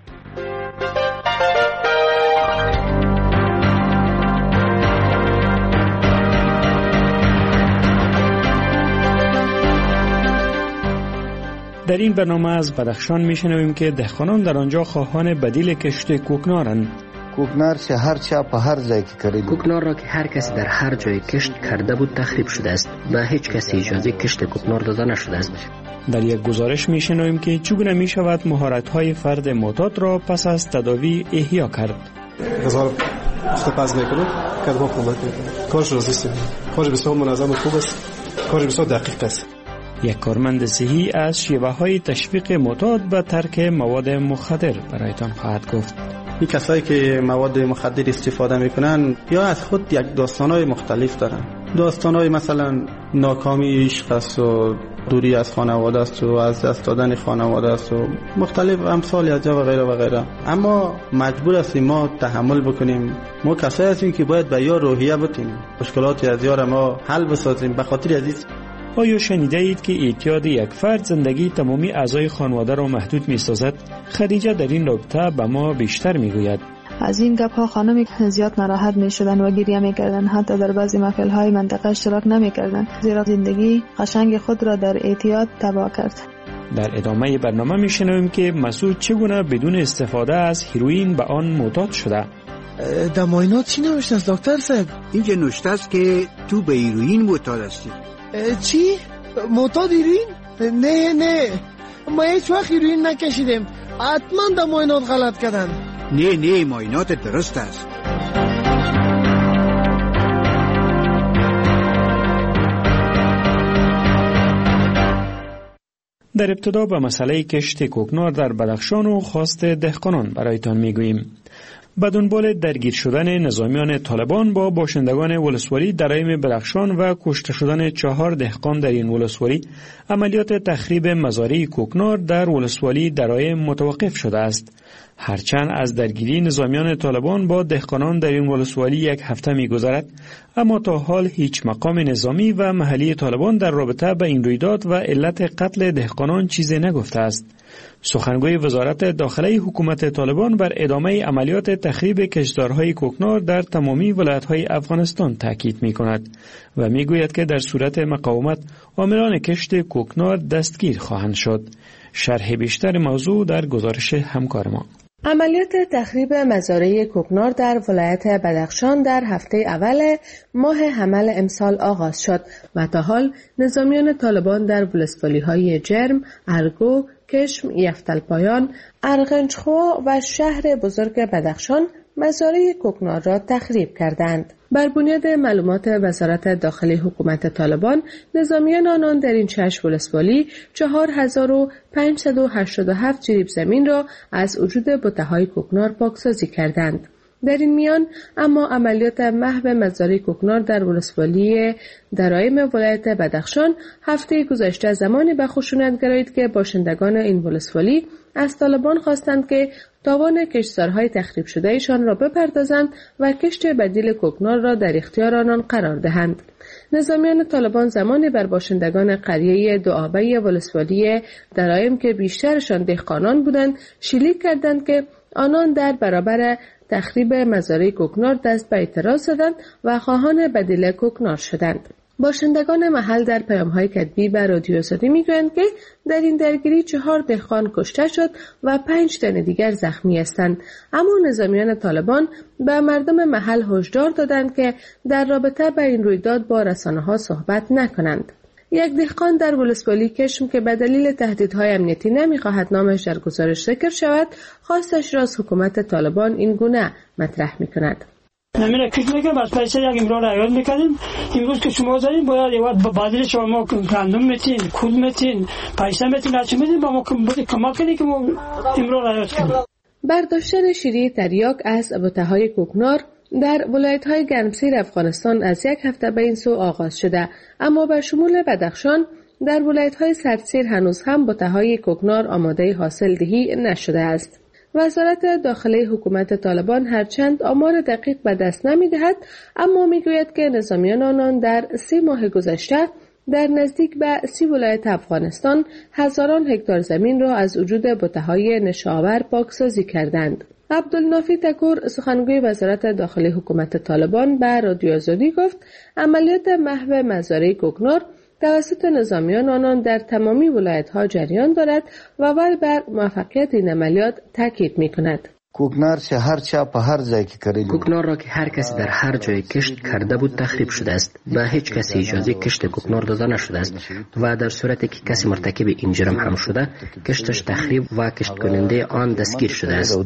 در این برنامه از بدخشان میشنویم که دهقانان در آنجا خواهان بدیل کشت کوکنارند. کوکنار هر چا په هر ځای کې کړی. کوکنار را که هر کسی در هر جای کشت کرده بود تخریب شده است و هیچ کسی اجازه کشت کوکنار داده نشده است. در یک گزارش میشنویم که چگونه میشود مهارت‌های فرد معتاد را پس از تداوی احیا کرد. غذا استفاده میکنه که ما کمک میکنه. کارش راست کارش بسیار منظم و خوب است. کارش بسیار دقیق است. یک کارمند صحی از شیوه‌های تشویق معتاد به ترک مواد مخدر برایتان خواهد گفت. این کسایی که مواد مخدر استفاده میکنن یا از خود یک داستانهای مختلف دارن. داستانهای مثلا ناکامی عشق است و دوری از خانواده است و از دست دادن خانواده است و مختلف امثال از جا و غیره و غیره. اما مجبور هستیم ما تحمل بکنیم. ما کسایی هستیم که باید به یار روحیه بدیم، مشکلاتی از یار ما حل بسازیم. به خاطر عزیز آیا شنیده اید که اعتیاد یک فرد زندگی تمامی اعضای خانواده را محدود می سازد؟ خدیجه در این رابطه به ما بیشتر می گوید. از این گپ ها خانم زیاد ناراحت می شدن و گریه می کردن. حتی در بعضی محفل های منطقه اشتراک نمی کردن، زیرا زندگی قشنگ خود را در اعتیاد تباه کرد. در ادامه برنامه می شنویم که مسعود چگونه بدون استفاده از هیروئین به آن معتاد شده. در معاینات چی نوشته است دکتر صاحب؟ اینجا نوشته است که تو به هیروئین معتاد هستی. چی؟ معتاد هیروئین؟ نه ما هیچ وقت هیروئین نکشیدیم. حتما در معاینات غلط کردن. نه معاینات درست است. در ابتدا به مسئله کشت کوکنار در بدخشان و خواست دهقانان برایتان میگوییم. به دنبال درگیر شدن نظامیان طالبان با باشندگان ولسوالی درایم بدخشان و کشته شدن 4 دهقان در این ولسوالی، عملیات تخریب مزارع کوکنار در ولسوالی درایم متوقف شده است. هرچند از درگیری نظامیان طالبان با دهقانان در این ولسوالی یک هفته می‌گذرد، اما تا حال هیچ مقام نظامی و محلی طالبان در رابطه با این رویداد و علت قتل دهقانان چیزی نگفته است. سخنگوی وزارت داخلی حکومت طالبان بر ادامه عملیات تخریب کشتزارهای کوکنار در تمامی ولایت‌های افغانستان تاکید می‌کند و می‌گوید که در صورت مقاومت عاملان کشت کوکنار دستگیر خواهند شد. شرح بیشتر موضوع در گزارش همکار ما. عملیات تخریب مزارع کوکنار در ولایت بدخشان در هفته اول ماه حمل امسال آغاز شد و تا حال نظامیان طالبان در ولسوالی‌های جرم، ارگو، کشم، یفتلپایان، ارغنجخوا و شهر بزرگ بدخشان مزارع کوکنار را تخریب کردند. بر بنیاد معلومات وزارت داخلی حکومت طالبان، نظامیان آنان در این 6 ولسوالی 4587 جریب زمین را از وجود بته‌های کوکنار پاکسازی کردند. در این میان اما عملیات محو مزارع کوکنار در ولسوالی درایم ولایت بدخشان هفته گذشته زمانی به خشونت گرایید که باشندگان این ولسوالی از طالبان خواستند که تاوان کشتزارهای تخریب شده ایشان را بپردازند و کشت بدیل کوکنار را در اختیار آنان قرار دهند. نظامیان طالبان زمانی بر باشندگان قریه دوآبه ولسوالی درایم که بیشترشان دهقانان بودند شلیک کردند که آنان در برابر تخریب مزارع کوکنار دست به اعتراض زدند و خواهان بدیل کوکنار شدند. باشندگان محل در پیام‌های کتبی به رادیو آزادی می‌گویند که در این درگیری 4 دهقان کشته شد و 5 تن دیگر زخمی هستند، اما نظامیان طالبان به مردم محل هشدار دادند که در رابطه با این رویداد با رسانه‌ها صحبت نکنند. یک دهقان در ولسوالی کشم که به دلیل تهدیدهای امنیتی نمی‌خواهد نامش در گزارش ذکر شود، خواستش را از حکومت طالبان این گونه مطرح می‌کند. نمیره کش میکنم از پیسه یک امرار عیاد میکنیم. امروز که شما داریم باید یه وقت بدیل شما گندم میتین، کود میتین، پیسه میتین، هرچی میتین با ما کمک کنید که ما امرار عیاد کنیم. برداشتن شیری تریاک از بته‌های کوکنار در ولایت‌های گرمسیر افغانستان از یک هفته به این سو آغاز شده، اما به شمول بدخشان در ولایت‌های سردسیر هنوز هم بته‌های کوکنار آماده حاصل دهی نشده است. وزارت داخلی حکومت طالبان هرچند آمار دقیق به دست نمی‌دهد، اما می‌گوید که نظامیان آنان در 3 ماه گذشته در نزدیک به 30 ولایت افغانستان هزاران هکتار زمین را از وجود بته‌های نشاور پاکسازی کردند. عبدالنافی تکور سخنگوی وزارت داخلی حکومت طالبان به رادیو آزادی گفت عملیات محو مزارع کوکنار توسط نظامیان آنان در تمامی ولایت‌ها جریان دارد و وی بر موفقیت این عملیات تاکید می‌کند. کوکنار چه هر چا په هر ځای کې کړی کوکنار را که هر کسی در هر جای کشت کرده بود تخریب شده است. به هیچ کسی اجازه کشت کوکنار داده نشده است و در صورتی که کسی مرتکب این جرم هم شده کشتش تخریب و کشت کننده آن دستگیر شده است.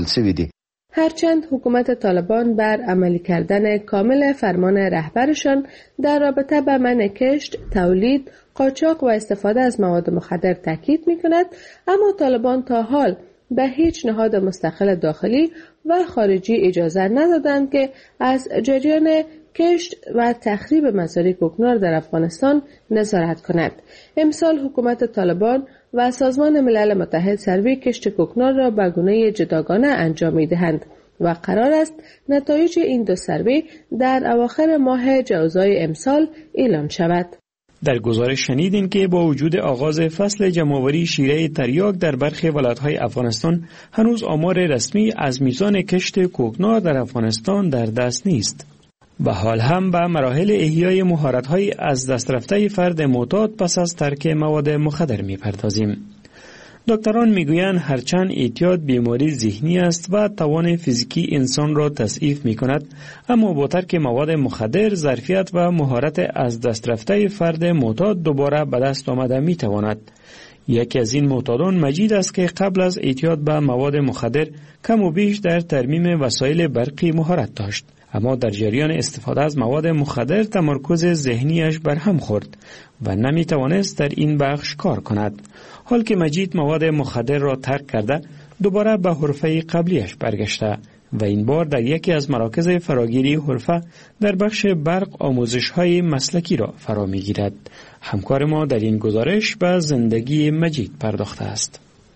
هرچند حکومت طالبان بر عملی کردن کامل فرمان رهبرشان در رابطه با منع کشت، تولید، قاچاق و استفاده از مواد مخدر تاکید می‌کند، اما طالبان تا حال به هیچ نهاد مستقل داخلی و خارجی اجازه ندادند که از جریان کشت و تخریب مزارع کوکنار در افغانستان نظارت کند. امسال حکومت طالبان و سازمان ملل متحد سروی کشت کوکنار را به گونه جداگانه انجام می‌دهند و قرار است نتایج این 2 سروی در اواخر ماه جوزای امسال اعلان شود. در گزارش شنیدین که با وجود آغاز فصل جمع‌آوری شیره تریاک در برخی ولایت‌های افغانستان هنوز آمار رسمی از میزان کشت کوکنار در افغانستان در دست نیست. به حال هم به مراحل احیای مهارت‌های از دست رفته فرد معتاد پس از ترک مواد مخدر می‌پردازیم. دکتران میگویند هرچند اعتیاد بیماری ذهنی است و توان فیزیکی انسان را تضعیف می‌کند، اما با ترک مواد مخدر ظرفیت و مهارت از دست رفته فرد معتاد دوباره به دست آمده می‌تواند. یکی از این معتادان مجید است که قبل از اعتیاد به مواد مخدر کم و بیش در ترمیم وسایل برقی مهارت داشت، اما در جریان استفاده از مواد مخدر تمرکز ذهنیش برهم خورد و نمی توانست در این بخش کار کند. حال که مجید مواد مخدر را ترک کرده دوباره به حرفه قبلیش برگشته و این بار در یکی از مراکز فراگیری حرفه در بخش برق آموزش‌های مسلکی را فرا می‌گیرد. همکار ما در این گزارش به زندگی مجید پرداخته است.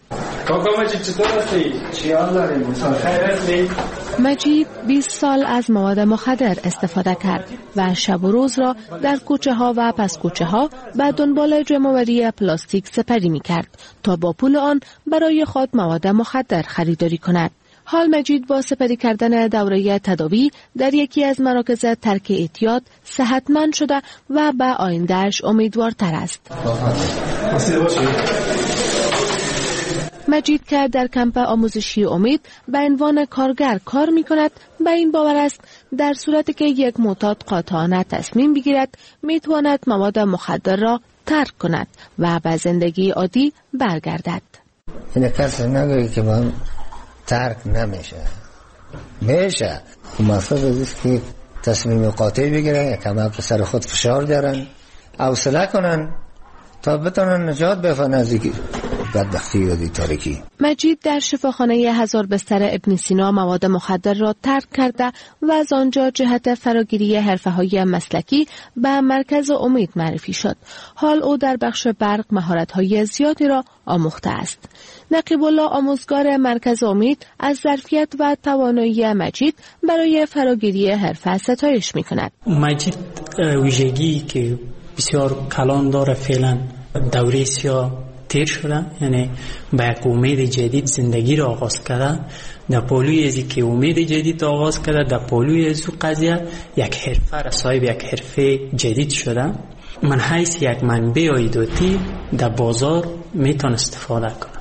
کاکا مجید چطور هستی؟ چی حال داری؟ خیر هستی؟ مجید 20 سال از مواد مخدر استفاده کرد و شب و روز را در کوچه ها و پس کوچه ها به دنبال جمع‌آوری پلاستیک سپری می کرد تا با پول آن برای خود مواد مخدر خریداری کند. حال مجید با سپری کردن دوره تداوی در یکی از مراکز ترک اعتیاد صحتمند شده و به آیندهش امیدوارتر است. مجید که در کمپ آموزشی امید به عنوان کارگر کار می کند به این باور است در صورتی که یک معتاد قاطعانه تصمیم بگیرد می تواند مواد مخدر را ترک کند و به زندگی عادی برگردد. این کسی نگویی که من ترک نمیشه میشه. مقصد است که تصمیم قاطع بگیرن، کمک به سر خود فشار بیارن، حوصله کنن تا بتونن نجات بفن از این بدبختی و تاریکی. مجید در شفاخانه 1000 بستر ابن سینا مواد مخدر را ترک کرده و از آنجا جهت فراگیری حرفه‌های مسلکی به مرکز امید معرفی شد. حال او در بخش برق مهارت‌های زیادی را آموخته است. نقیب الله آموزگار مرکز امید از ظرفیت و توانایی مجید برای فراگیری حرفه ستایش می‌کند. مجید ویژگی که بسیار کلان داره، فعلا دوره سیاه تیر شده، یعنی با یک امید جدید زندگی را آغاز کرده. در پالوی ازی که امید جدید آغاز کرده، در پالوی ازو قضیه یک حرفه را صاحب یک حرفه جدید شده. من حیث یک منبع عایداتی در بازار میتون استفاده کنم.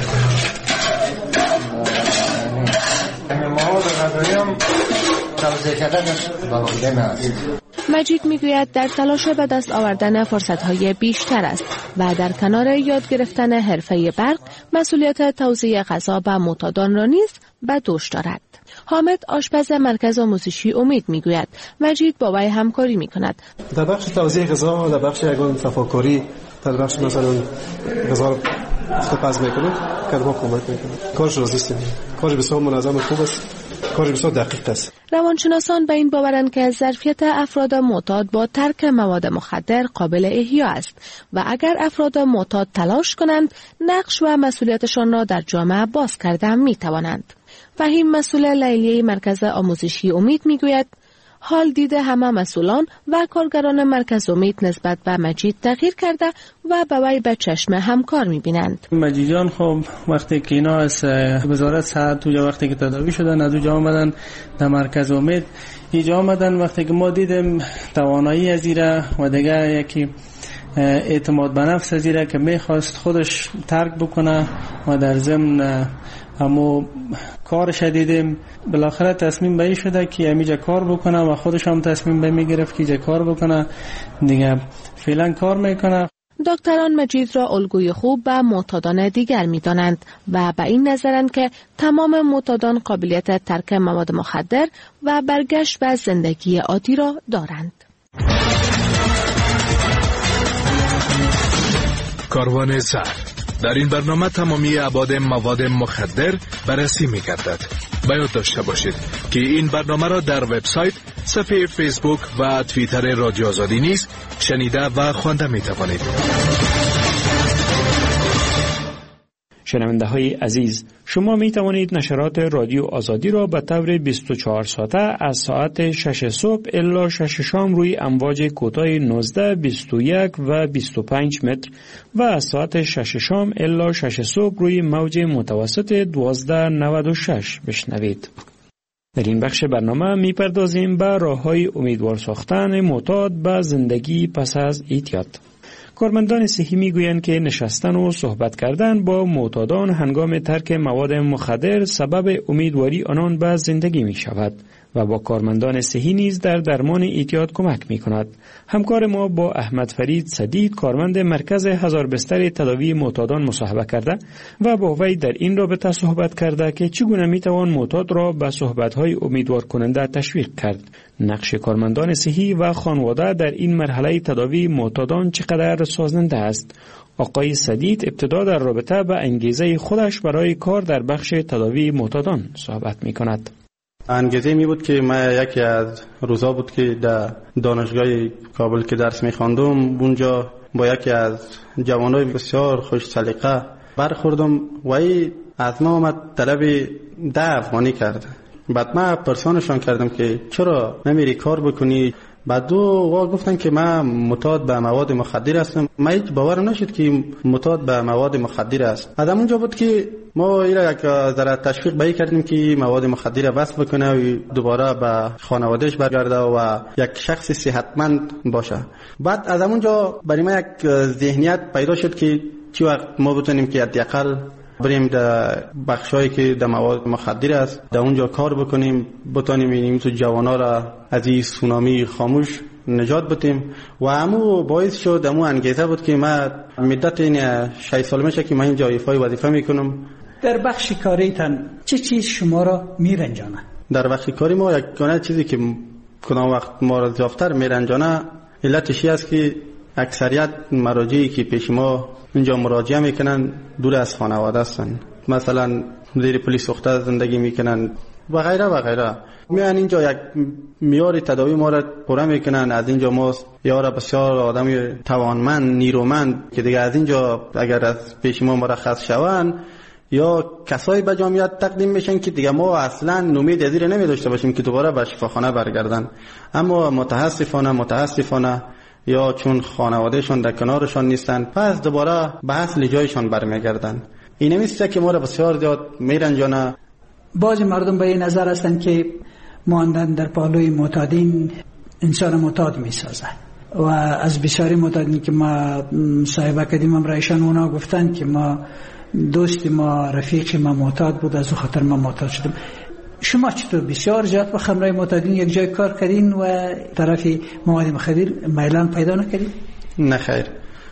مجید میگوید در تلاش به دست آوردن فرصت‌های بیشتر است و در کنار یاد گرفتن حرفه برق مسئولیت توزیع غذا به معتادان را نیز به دوش دارد. حامد آشپز مرکز آموزشی امید میگوید مجید با وی همکاری میکند. در بخش توزیع غذا، در بخش یگان تفاکری، در بخش مثلا غذا رو پز میکنه که ما کمک میکنه. کارش راضیستیم. کار بسیار منظم و خوب است. کار بسیار دقیق است. روانشناسان به این باورند که ظرفیت افراد معتاد با ترک مواد مخدر قابل احیا است و اگر افراد معتاد تلاش کنند نقش و مسئولیتشان را در جامعه باز کرده می توانند. فهیم مسئول لیلیه مرکز آموزشی امید می گوید حال دیده همه مسئولان و کارگران مرکز امید نسبت به مجید تغییر کرده و به وی به چشم همکار می‌بینند. مجید جان خب وقتی که اینا از وزارت صحت تو وقتی که تداوی شدن از اونجا آمدن در مرکز امید، اینجا آمدن وقتی که ما دیدیم توانایی از ایره و دیگه یکی اعتماد به نفس از ایره که میخواست خودش ترک بکنه و در ضمن اما کارش دیدیم، بالاخره تصمیم به این شده که همیجا کار بکنه و خودش هم تصمیم به میگرفت که اینجا کار بکنه، دیگه فعلا کار میکنه. دکتران مجید را الگوی خوب به معتادان دیگر میدانند و به این نظرند که تمام معتادان قابلیت ترک مواد مخدر و برگشت به زندگی عادی را دارند. کاروان سر در این برنامه تمامی ابعاد مواد مخدر بررسی می‌گردد. باید داشته باشید که این برنامه را در وبسایت، صفحه فیسبوک و توییتر رادیو آزادی نیز شنیده و خوانده می‌توانید. شنونده های عزیز، شما می توانید نشرات رادیو آزادی را به طور 24 ساعته از ساعت 6 صبح الی 6 شام روی امواج کوتاه 19، 21 و 25 متر و از ساعت 6 شام الی 6 صبح روی موج متوسط 1296 بشنوید. در این بخش برنامه می پردازیم به راه‌های امیدوار ساختن معتاد به زندگی پس از اعتیاد. کارمندان صحی میگویند که نشستن و صحبت کردن با معتادان هنگام ترک مواد مخدر سبب امیدواری آنان به زندگی می شود و با کارمندان صحی نیز در درمان اعتیاد کمک می کند. همکار ما با احمد فرید سدید، کارمند مرکز 1000 بستر تداوی معتادان مصاحبه کرده و با وی در این رابطه صحبت کرده که چگونه می توان معتاد را به صحبت‌های امیدوار کننده تشویق کرد. نقش کارمندان صحی و خانواده در این مرحله تداوی معتادان چقدر سازنده است؟ آقای سدید ابتدا در رابطه با انگیزه خودش برای کار در بخش تداوی معتادان صحبت می کند. انگیزه می بود که من یکی از روزا بود که در دانشگاه کابل که درس می خواندم، اونجا با یکی از جوانای بسیار خوش سلیقه برخوردم و ای از ما آمد طلب 10 افغانی کرد. بعد من پرسانشان کردم که چرا نمیری کار بکنی؟ بعد دو گفتن که من معتاد به مواد مخدر هستم. من هیچ باور نشد که معتاد به مواد مخدر است. از اونجا بود که ما اینا یک ذره تشویق به کردیم که مواد مخدر بس بکنه و دوباره به خانوادهش برگرده و یک شخص صحتمند باشه. بعد از اونجا برای من یک ذهنیت پیدا شد که چی وقت ما بتونیم که حداقل بریم در بخشایی که در مواد مخدر است در اونجا کار بکنیم، بتونیم این جوانا را از این سونامی خاموش نجات بدیم. و همو باعث شد، همو انگیزه بود که من مدت این 6 سال میشه که من اینجا ایفای وظیفه میکنم. در بخش کاریتان چه چیز شما را میرنجانه؟ در بخش کاری ما یکگانه چیزی که کدام وقت ما را زیادتر میرنجانه علتش است که اکثریت مراجعی که پیش ما اینجا مراجعه میکنن دور از خانواده هستن، مثلا زیر پلیس سوخته زندگی میکنن و غیره و غیره. میان اینجا یک معیار تداوی ما را پوره میکنن. از اینجا ما یارا بسیار آدم توانمند نیرومند که دیگه از اینجا اگر از پیش ما مرخص شوند یا کسایی به جامعیت تقدیم میشن که دیگه ما اصلا امید از این نمی داشته باشیم که دوباره به شفاخانه برگردن. اما متاسفانه یا چون خانوادهشان در کنارشان نیستن پس دوباره به اصل جایشان برمیگردن. این همیسته که ما را بسیار زیاد میرنجانه. بعضی مردم به این نظر هستند که ماندن در پالوی معتادین انسان معتاد میسازه و از بسیاری معتادین که ما صاحبه کردیم امرایشان اونا گفتن که ما دوست ما رفیق ما معتاد بود از او خاطر ما معتاد شدم. شما چطور بسیار زیاد با خمرای معتادین یک جای کار کردین و طرف مواد مخدر میلان پیدا نکردین؟ نه خیر،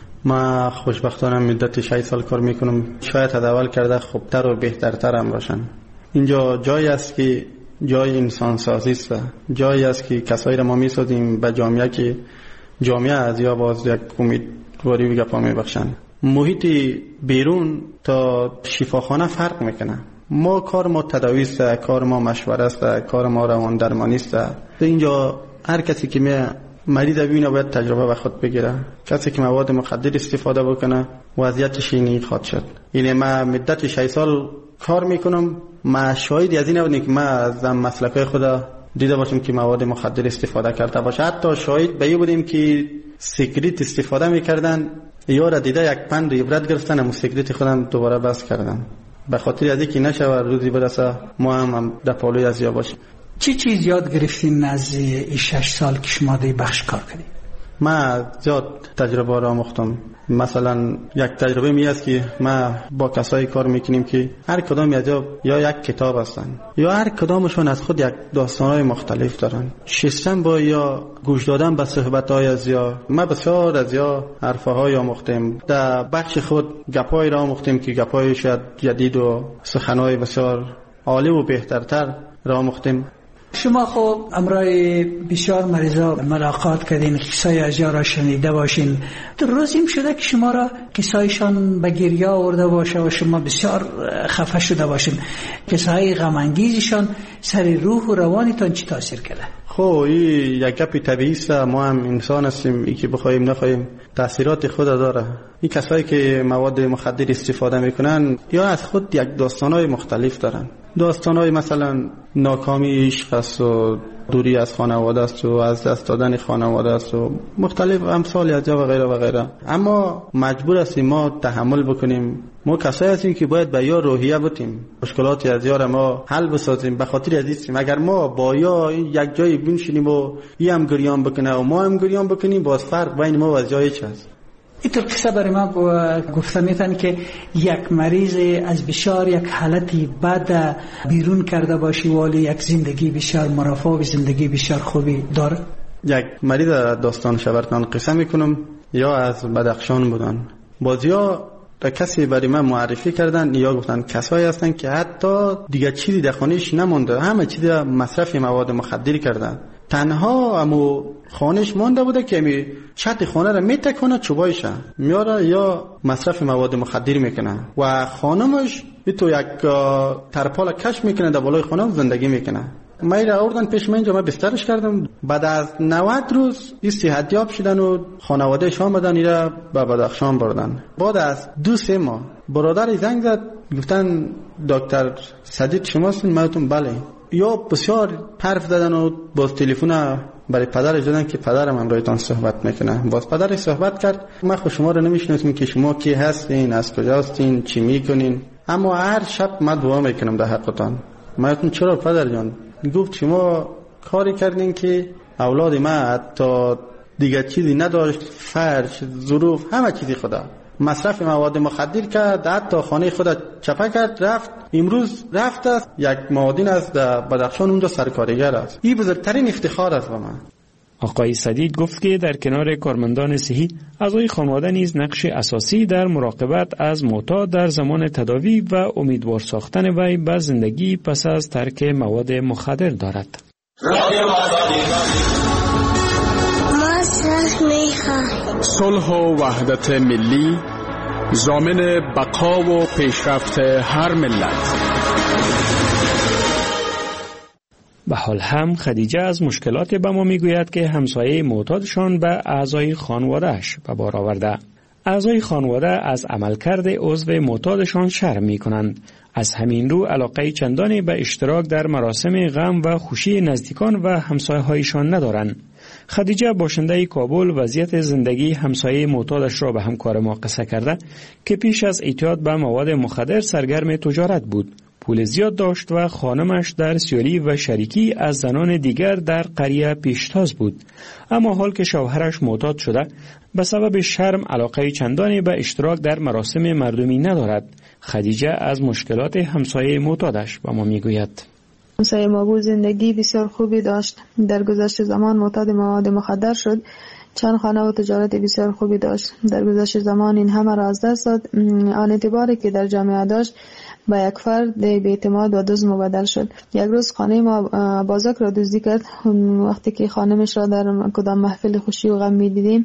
ما خوشبختانه مدت 6 سال کار میکنم. شاید اول کرده خوبتر و بهترتر هم باشن. اینجا جایی است که جای انسان سازی است، جایی است که کسایی را ما میسازیم به جامعه که جامعه از یا باز یک امیدواری و گپا میبخشن. محیط بیرون تا شفاخانه فرق میکنه. ما کار ما تداوی است، کار ما مشوره است، کار ما روان درمانی است. اینجا هر کسی که مریض ببینه باید تجربه به خود بگیره. کسی که مواد مخدر استفاده بکنه وضعیتش اینی خواهد شد. یعنی ما مدت 6 سال کار میکنم، ما شاهدی از این بودیم که ما از مسلک خود دیده باشیم که مواد مخدر استفاده کرده باشه. حتی شاهد به این بودیم که سیگریت استفاده میکردن، یا را دیده یک پند عبرت گرفتن و سیگریت خودم دوباره بس کردن. به خاطر از اینکه نشه روزی برسه ما هم در پالوی از یا باشیم. چی چیز یاد گرفتین از 6 سال که شما در بخش کار کردید؟ ما زیاد تجربه را آموختم. مثلا یک تجربه می است که ما با کسایی کار میکنیم که هر کدام یا یک کتاب هستن یا هر کدامشون از خود یک داستانهای مختلف دارن. شستن با یا گوش دادن به صحبت‌های از یا ما بسیار از یا حرفهای آموختیم. در بخش خود گپای را آموختیم که گپای شاید جدید و سخنهای بسیار عالی و بهترتر را آموختیم. شما خب امرای بسیار مریضا ملاقات کردین، قصای از را شنیده باشین. در روزیم شده که شما را قصایشان به گریه آورده باشه و شما بسیار خفه شده باشین. قصای غم انگیزشان سر روح و روانتان چی تاثیر کرده؟ خب این یک گپ طبیعی است. ما هم انسان هستیم، این که بخوایم نخوایم تاثیرات خود داره. این کسایی که مواد مخدر استفاده میکنن یا از خود یک داستانهای مختلف دارن. داستانهای مثلا ناکامی عشق است و دوری از خانواده است و از دست دادن خانواده است و مختلف امثال از و غیره و غیره. اما مجبور هستیم ما تحمل بکنیم. ما کسایی هستیم که باید به یا روحیه بتیم، مشکلات از یا ما حل بسازیم. به خاطر از این اگر ما با یا یک جایی بنشینیم و این هم گریان بکنه و ما هم گریان بکنیم، باز فرق بین ما و از جای چه است؟ اینطور قصه برای ما گفته میتن که یک مریض از بسیار یک حالتی بد بیرون کرده باشی ولی یک زندگی بسیار مرفه و زندگی بسیار خوبی داره. یک مریض داستان شبرتان قصه میکنم یا از بدخشان بودن. بازیا کسی برای من معرفی کردن یا گفتن کسایی هستن که حتی دیگه چیزی در خانهش نمونده، همه چیز مصرف مواد مخدر کردن. تنها امو خانش مانده بوده که می چت خانه را میتکنه چوبایش میاره یا مصرف مواد مخدر میکنه و خانمش تو یک ترپال کش میکنه در بالای خانه زندگی میکنه. من را آوردن پیش من، اینجا من بسترش کردم. بعد از 90 روز این صحتیاب شدن و خانواده‌اش آمدن ایرا به بدخشان بردن. بعد از 2-3 ماه برادر زنگ زد، گفتن دکتر صدیق شما هستین؟ من گفتم بله. یا بسیار حرف دادن و باز تلفن برای پدرش دادن که پدرم همراهتان صحبت میکنه. باز پدرش صحبت کرد، من خود شما رو نمیشناسم که شما کی هستین، از کجا هستین، چی میکنین، اما هر شب من دعا میکنم در حقتان. من گفتم چرا پدر جان؟ گفت شما کاری کردین که اولاد من تا دیگه چیزی نداشت، فرش، ظروف، همه چیزی خدا مصرف مواد مخدر کرد، حتی خانه خود چپه کرد، رفت. امروز رفت است یک معادن از بدخشان، اونجا سرکارگر است. این بزرگترین افتخار است به من. آقای سدید گفت که در کنار کارمندان صحی، اعضای خانواده نیز نقش اساسی در مراقبت از معتاد در زمان تداوی و امیدوار ساختن وی به زندگی پس از ترک مواد مخدر دارد. صلح و وحدت ملی ضامن بقا و پیشرفت هر ملت. به حال هم خدیجه از مشکلات به ما میگوید که همسایه معتادشان به اعضای خانواده‌اش به بار آورده. اعضای خانواده از عملکرد عضو معتادشان شرم می‌کنند. از همین رو علاقه چندانی به اشتراک در مراسم غم و خوشی نزدیکان و همسایه‌هایشان ندارند. خدیجه باشنده کابل وضعیت زندگی همسایه معتادش را به همکار ما قصه کرده که پیش از اعتیاد به مواد مخدر سرگرم تجارت بود. پول زیاد داشت و خانمش در سیالی و شریکی از زنان دیگر در قریه پیشتاز بود. اما حال که شوهرش معتاد شده، به سبب شرم علاقه چندانی به اشتراک در مراسم مردمی ندارد. خدیجه از مشکلات همسایه معتادش به ما میگوید. همسایه ما بود زندگی بسیار خوبی داشت. در گذشت زمان معتاد مواد مخدر شد. چند خانه و تجارت بسیار خوبی داشت. در گذشت زمان این همه را از دست داد. آن اعتباری که در جامعه داشت با یک فرد بی‌اعتماد و دزد مبدل شد. یک روز خانه ما بازک را دزدی کرد. وقتی که خانمش را در کدام محفل خوشی و غم می‌دیدیم،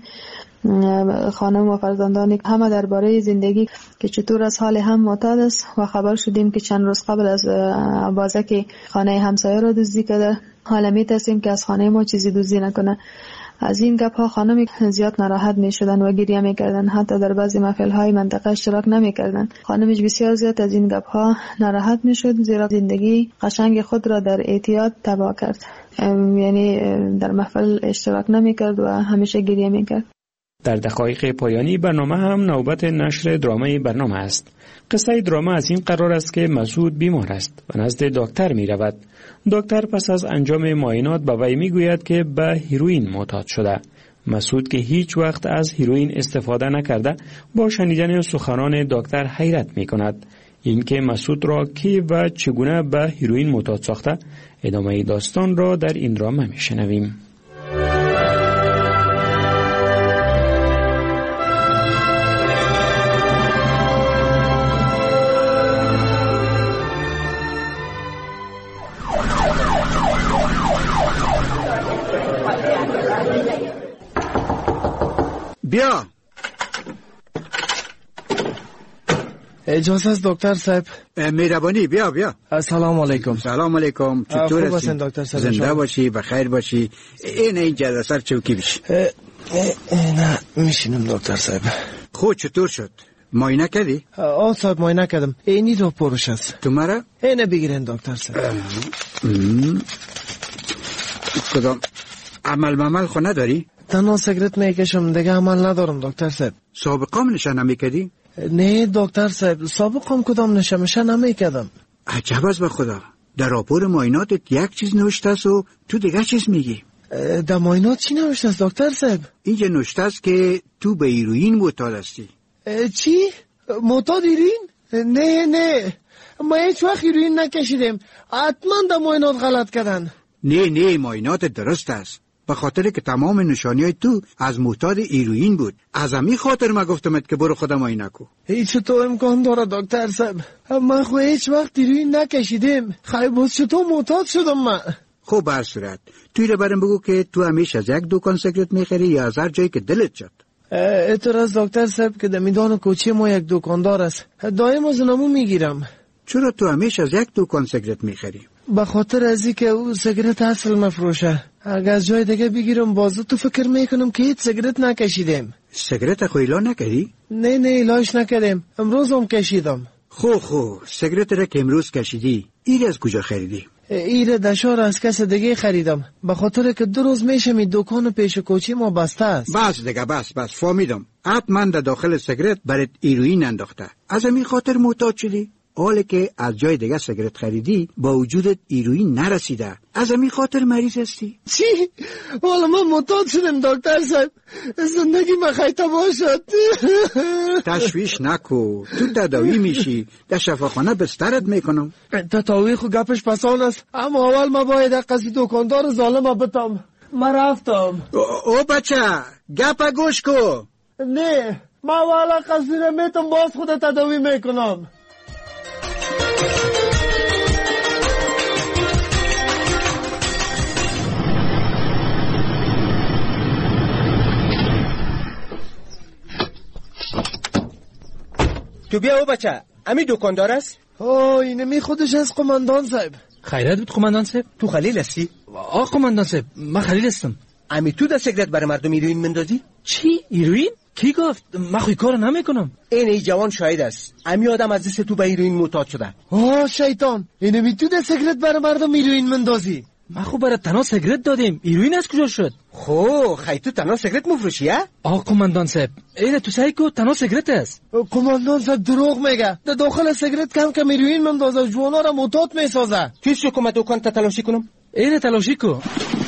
خانم و فرزندان همه درباره زندگی که چطور از حال هم معتاد است و خبر شدیم که چند روز قبل از بازک خانه همسایه را دزدی کرده. حالا می‌ترسیم که از خانه ما چیزی دزدی نکنه. از این گپ ها خانم زیاد ناراحت می شدن و گریه می کردن. حتی در بعضی محفل های منطقه اشتراک نمی کردن. خانمش بسیار زیاد از این گپ ها ناراحت می شد، زیرا زندگی قشنگ خود را در اعتیاد تباه کرد. یعنی در محفل اشتراک نمی کرد و همیشه گریه می کرد. در دقایق پایانی برنامه هم نوبت نشر درامه برنامه است. قصه درامه از این قرار است که مسعود بیمار است و نزد دکتر می رود. دکتر پس از انجام معاینات به وی می گوید که به هیروئین معتاد شده. مسعود که هیچ وقت از هیروئین استفاده نکرده، با شنیدن سخنان دکتر حیرت می کند. این که مسعود را کی و چگونه به هیروئین معتاد ساخته، ادامه داستان را در این درامه می شنویم. بیا. اجازه است دکتر صاحب؟ مهربانی بیا. سلام علیکم. سلام علیکم. چطور هستی؟ دکتر صاحب؟ زنده باشی، بخیر باشی. اینجا سر چوکی بشی. نه میشینم دکتر صاحب. خود چطور شد؟ معاینه کردی؟ صاحب معاینه کردم. اینی دو پروش است. تو مرا؟ اینه بگیرین دکتر صاحب. کدام عمل خو نداری؟ تنها سیگرت میکشم، دیگه عمل ندارم دکتر صاحب. سابقام نشان نمیکردی؟ نه دکتر صاحب، سابقام کدام نشان نمیکردم. عجب است به خدا. در راپور معایناتت یک چیز نوشته است و تو دیگه چیز میگی. در معاینات چی نوشته است دکتر صاحب؟ اینجا نوشته است که تو به هیروئین معتاد هستی. چی؟ معتاد هیروئین؟ نه ما هیچ وقت هیروئین نکشیدیم. حتما در معاینات غلط کردن. نه معاینات درست است. به خاطر که تمام نشانی‌های تو از معتاد هیروئین بود. از همین خاطر ما گفتمت که برو خودت معاینه کو. چطور امکان داره دکتر صاحب؟ من خو هیچ وقت هیروئین نکشیدم. باز چطور معتاد شدم من؟ خب بر صورت توی رو برام بگو که تو همیشه از یک دکان سیگرت میخری یا از هر جایی که دلت شد؟ اعتراض دکتر صاحب که در میدان کوچه ما یک دکاندار است. دایم از نمو میگیرم. چرا تو همیشه از یک دکان سیگرت میخری؟ به خاطر از اینکه او سیگرت اصل مفروشه. اگر از جای دیگه بگیرم بازو تو فکر میکنم که هیچ سیگرت نکشیدم. سیگرت خو ایلا نکردی؟ نه ایلاش نکردم. امروز هم کشیدم. خو سیگرت را که امروز کشیدی ایره از کجا خریدی؟ ایره دشار از کس دیگه خریدم، به خاطر که 2 روز میشه می دکان پیش کوچی ما بسته است. بس دیگه بس فهمیدم. حتما در داخل سیگرت برات هیروئین انداخته. از همین خاطر محتاج شدی؟ حالا که از جای دیگه سیگرت خریدی با وجودت هیروئین نرسیده، از همین خاطر مریض هستی. چی؟ حالا من محتاج شدم دکتر صاحب، زندگی من خیلی تباه شد. تشویش نکو، تو تداوی میشی، در شفاخانه بسترت میکنم. تداوی خو گپش پسان است، اما اول ما باید قصی دکاندار ظالم بتم. من رفتم. او بچه گپ گوش کو. نه ما اول قصی رو میتم باز خود تداوی میکنم. تو بیا او بچه، امی دکاندار است؟ اینمی خودش از قماندان صاحب. خیرت بود قماندان صاحب؟ تو خلیل هستی؟ قماندان صاحب من خلیل هستم. امی تو در سیگرت برای مردم هیروئین مندازی؟ چی؟ هیروئین؟ کی گفت؟ من خوی کار نمیکنم. این جوان شاهد است. امی آدم از دست تو به هیروئین معتاد شده. شیطان، اینمی تو در سیگرت برای مردم هیروئین مندازی؟ ما خو برای تنها سیگرت دادیم، هیروئین از کجا شد؟ خیلی تو تنها سیگرت مفروشی ها؟ قماندان صاحب اینه تو سعی کو تنها سیگرت است. قماندان صاحب دروغ میگه. در داخل سیگرت کم هیروئین مندازه، جوانا را معتاد میسازه. توی شو کمه دکان تا تلاشی کنم؟ اینه تلاشی کو.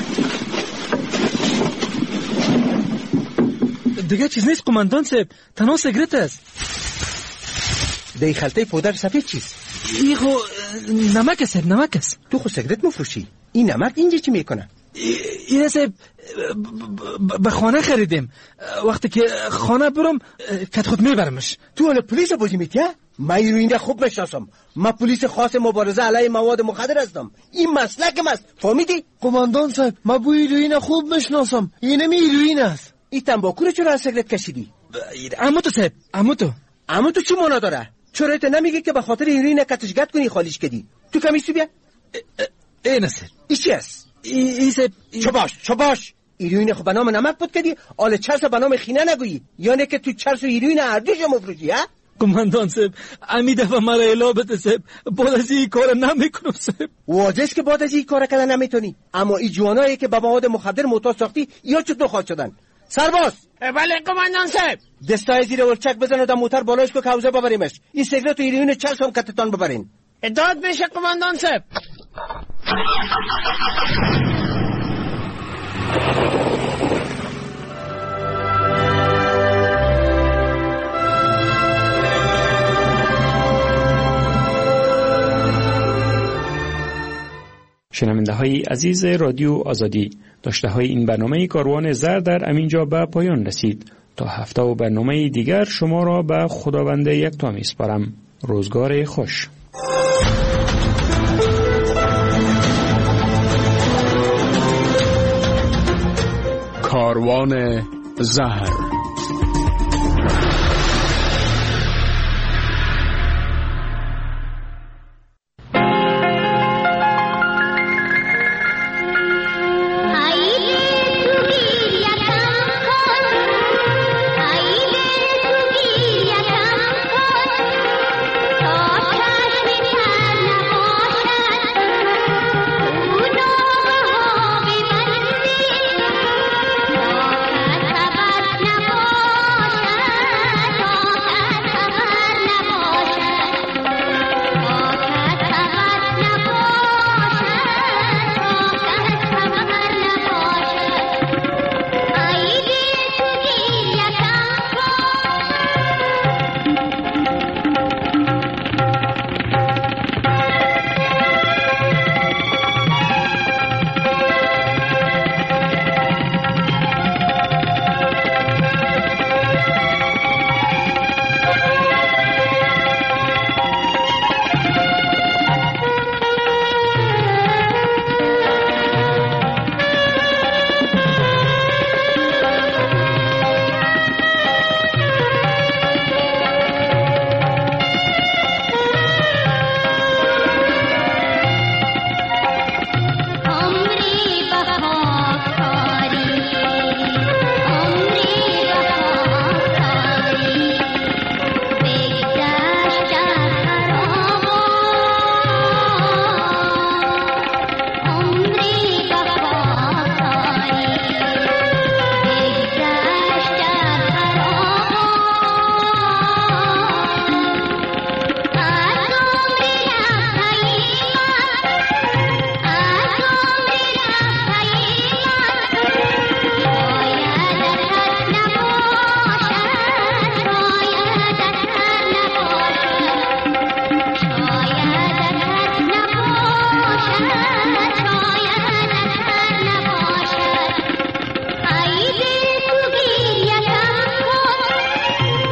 دیگه چیز نیست قماندان صاحب، تنها سیگرت است. دی خلطه پودر سفید چیست؟ ای خو نمک است، نمک است. تو خو سیگرت مفروشی، این نمک اینجا چی میکنه؟ این صاحب به خانه خریدیم، وقتی که خانه برم کت خود میبرمش. تو حالا پلیس بازی میتیه؟ من هیروئین را خوب میشناسم، من پلیس خاص مبارزه علیه مواد مخدر هستم، این مسلکم است، فهمیدی؟ قماندان صاحب من بوی هیروئین خوب میشناسم، اینم هیروئین است. این تنباکو رو چرا از سیگرت کشیدی؟ عمو تو صاحب، عمو تو چی معنا داره؟ چرا ایت نمیگی که به خاطر هیروئین کتشگت کنی خالیش کردی؟ تو کمیسو بیا. این است. این چی است؟ این صاحب چباش هیروئین خو به نام نمک بود کردی، آل چرس به نام خینه نگویی، یعنی که تو چرس و هیروئین هر دوش مفروشی ها؟ قماندان صاحب امی دفعه مرا الا بده صاحب، بعد از این کار نمیکنم صاحب. واضحه است که بعد از این کار کردن نمیتونی، اما این جوانایی که به مواد مخدر معتاد ساختی یا چطور خواهد شدن؟ سرباز. بله قماندان صاحب. دستای زیر ولچک بزن و در موتر بالایش که حوزه ببریمش، این سیگرت و هیروئین چرس هم کتتان ببرین. اطاعت میشه قماندان صاحب. شنونده های عزیز رادیو آزادی، داشته های این برنامه کاروان زر در امینجا به پایان رسید. تا هفته و برنامه دیگر شما را به خداوند یکتا میسپارم. روزگار خوش. کاروان زهر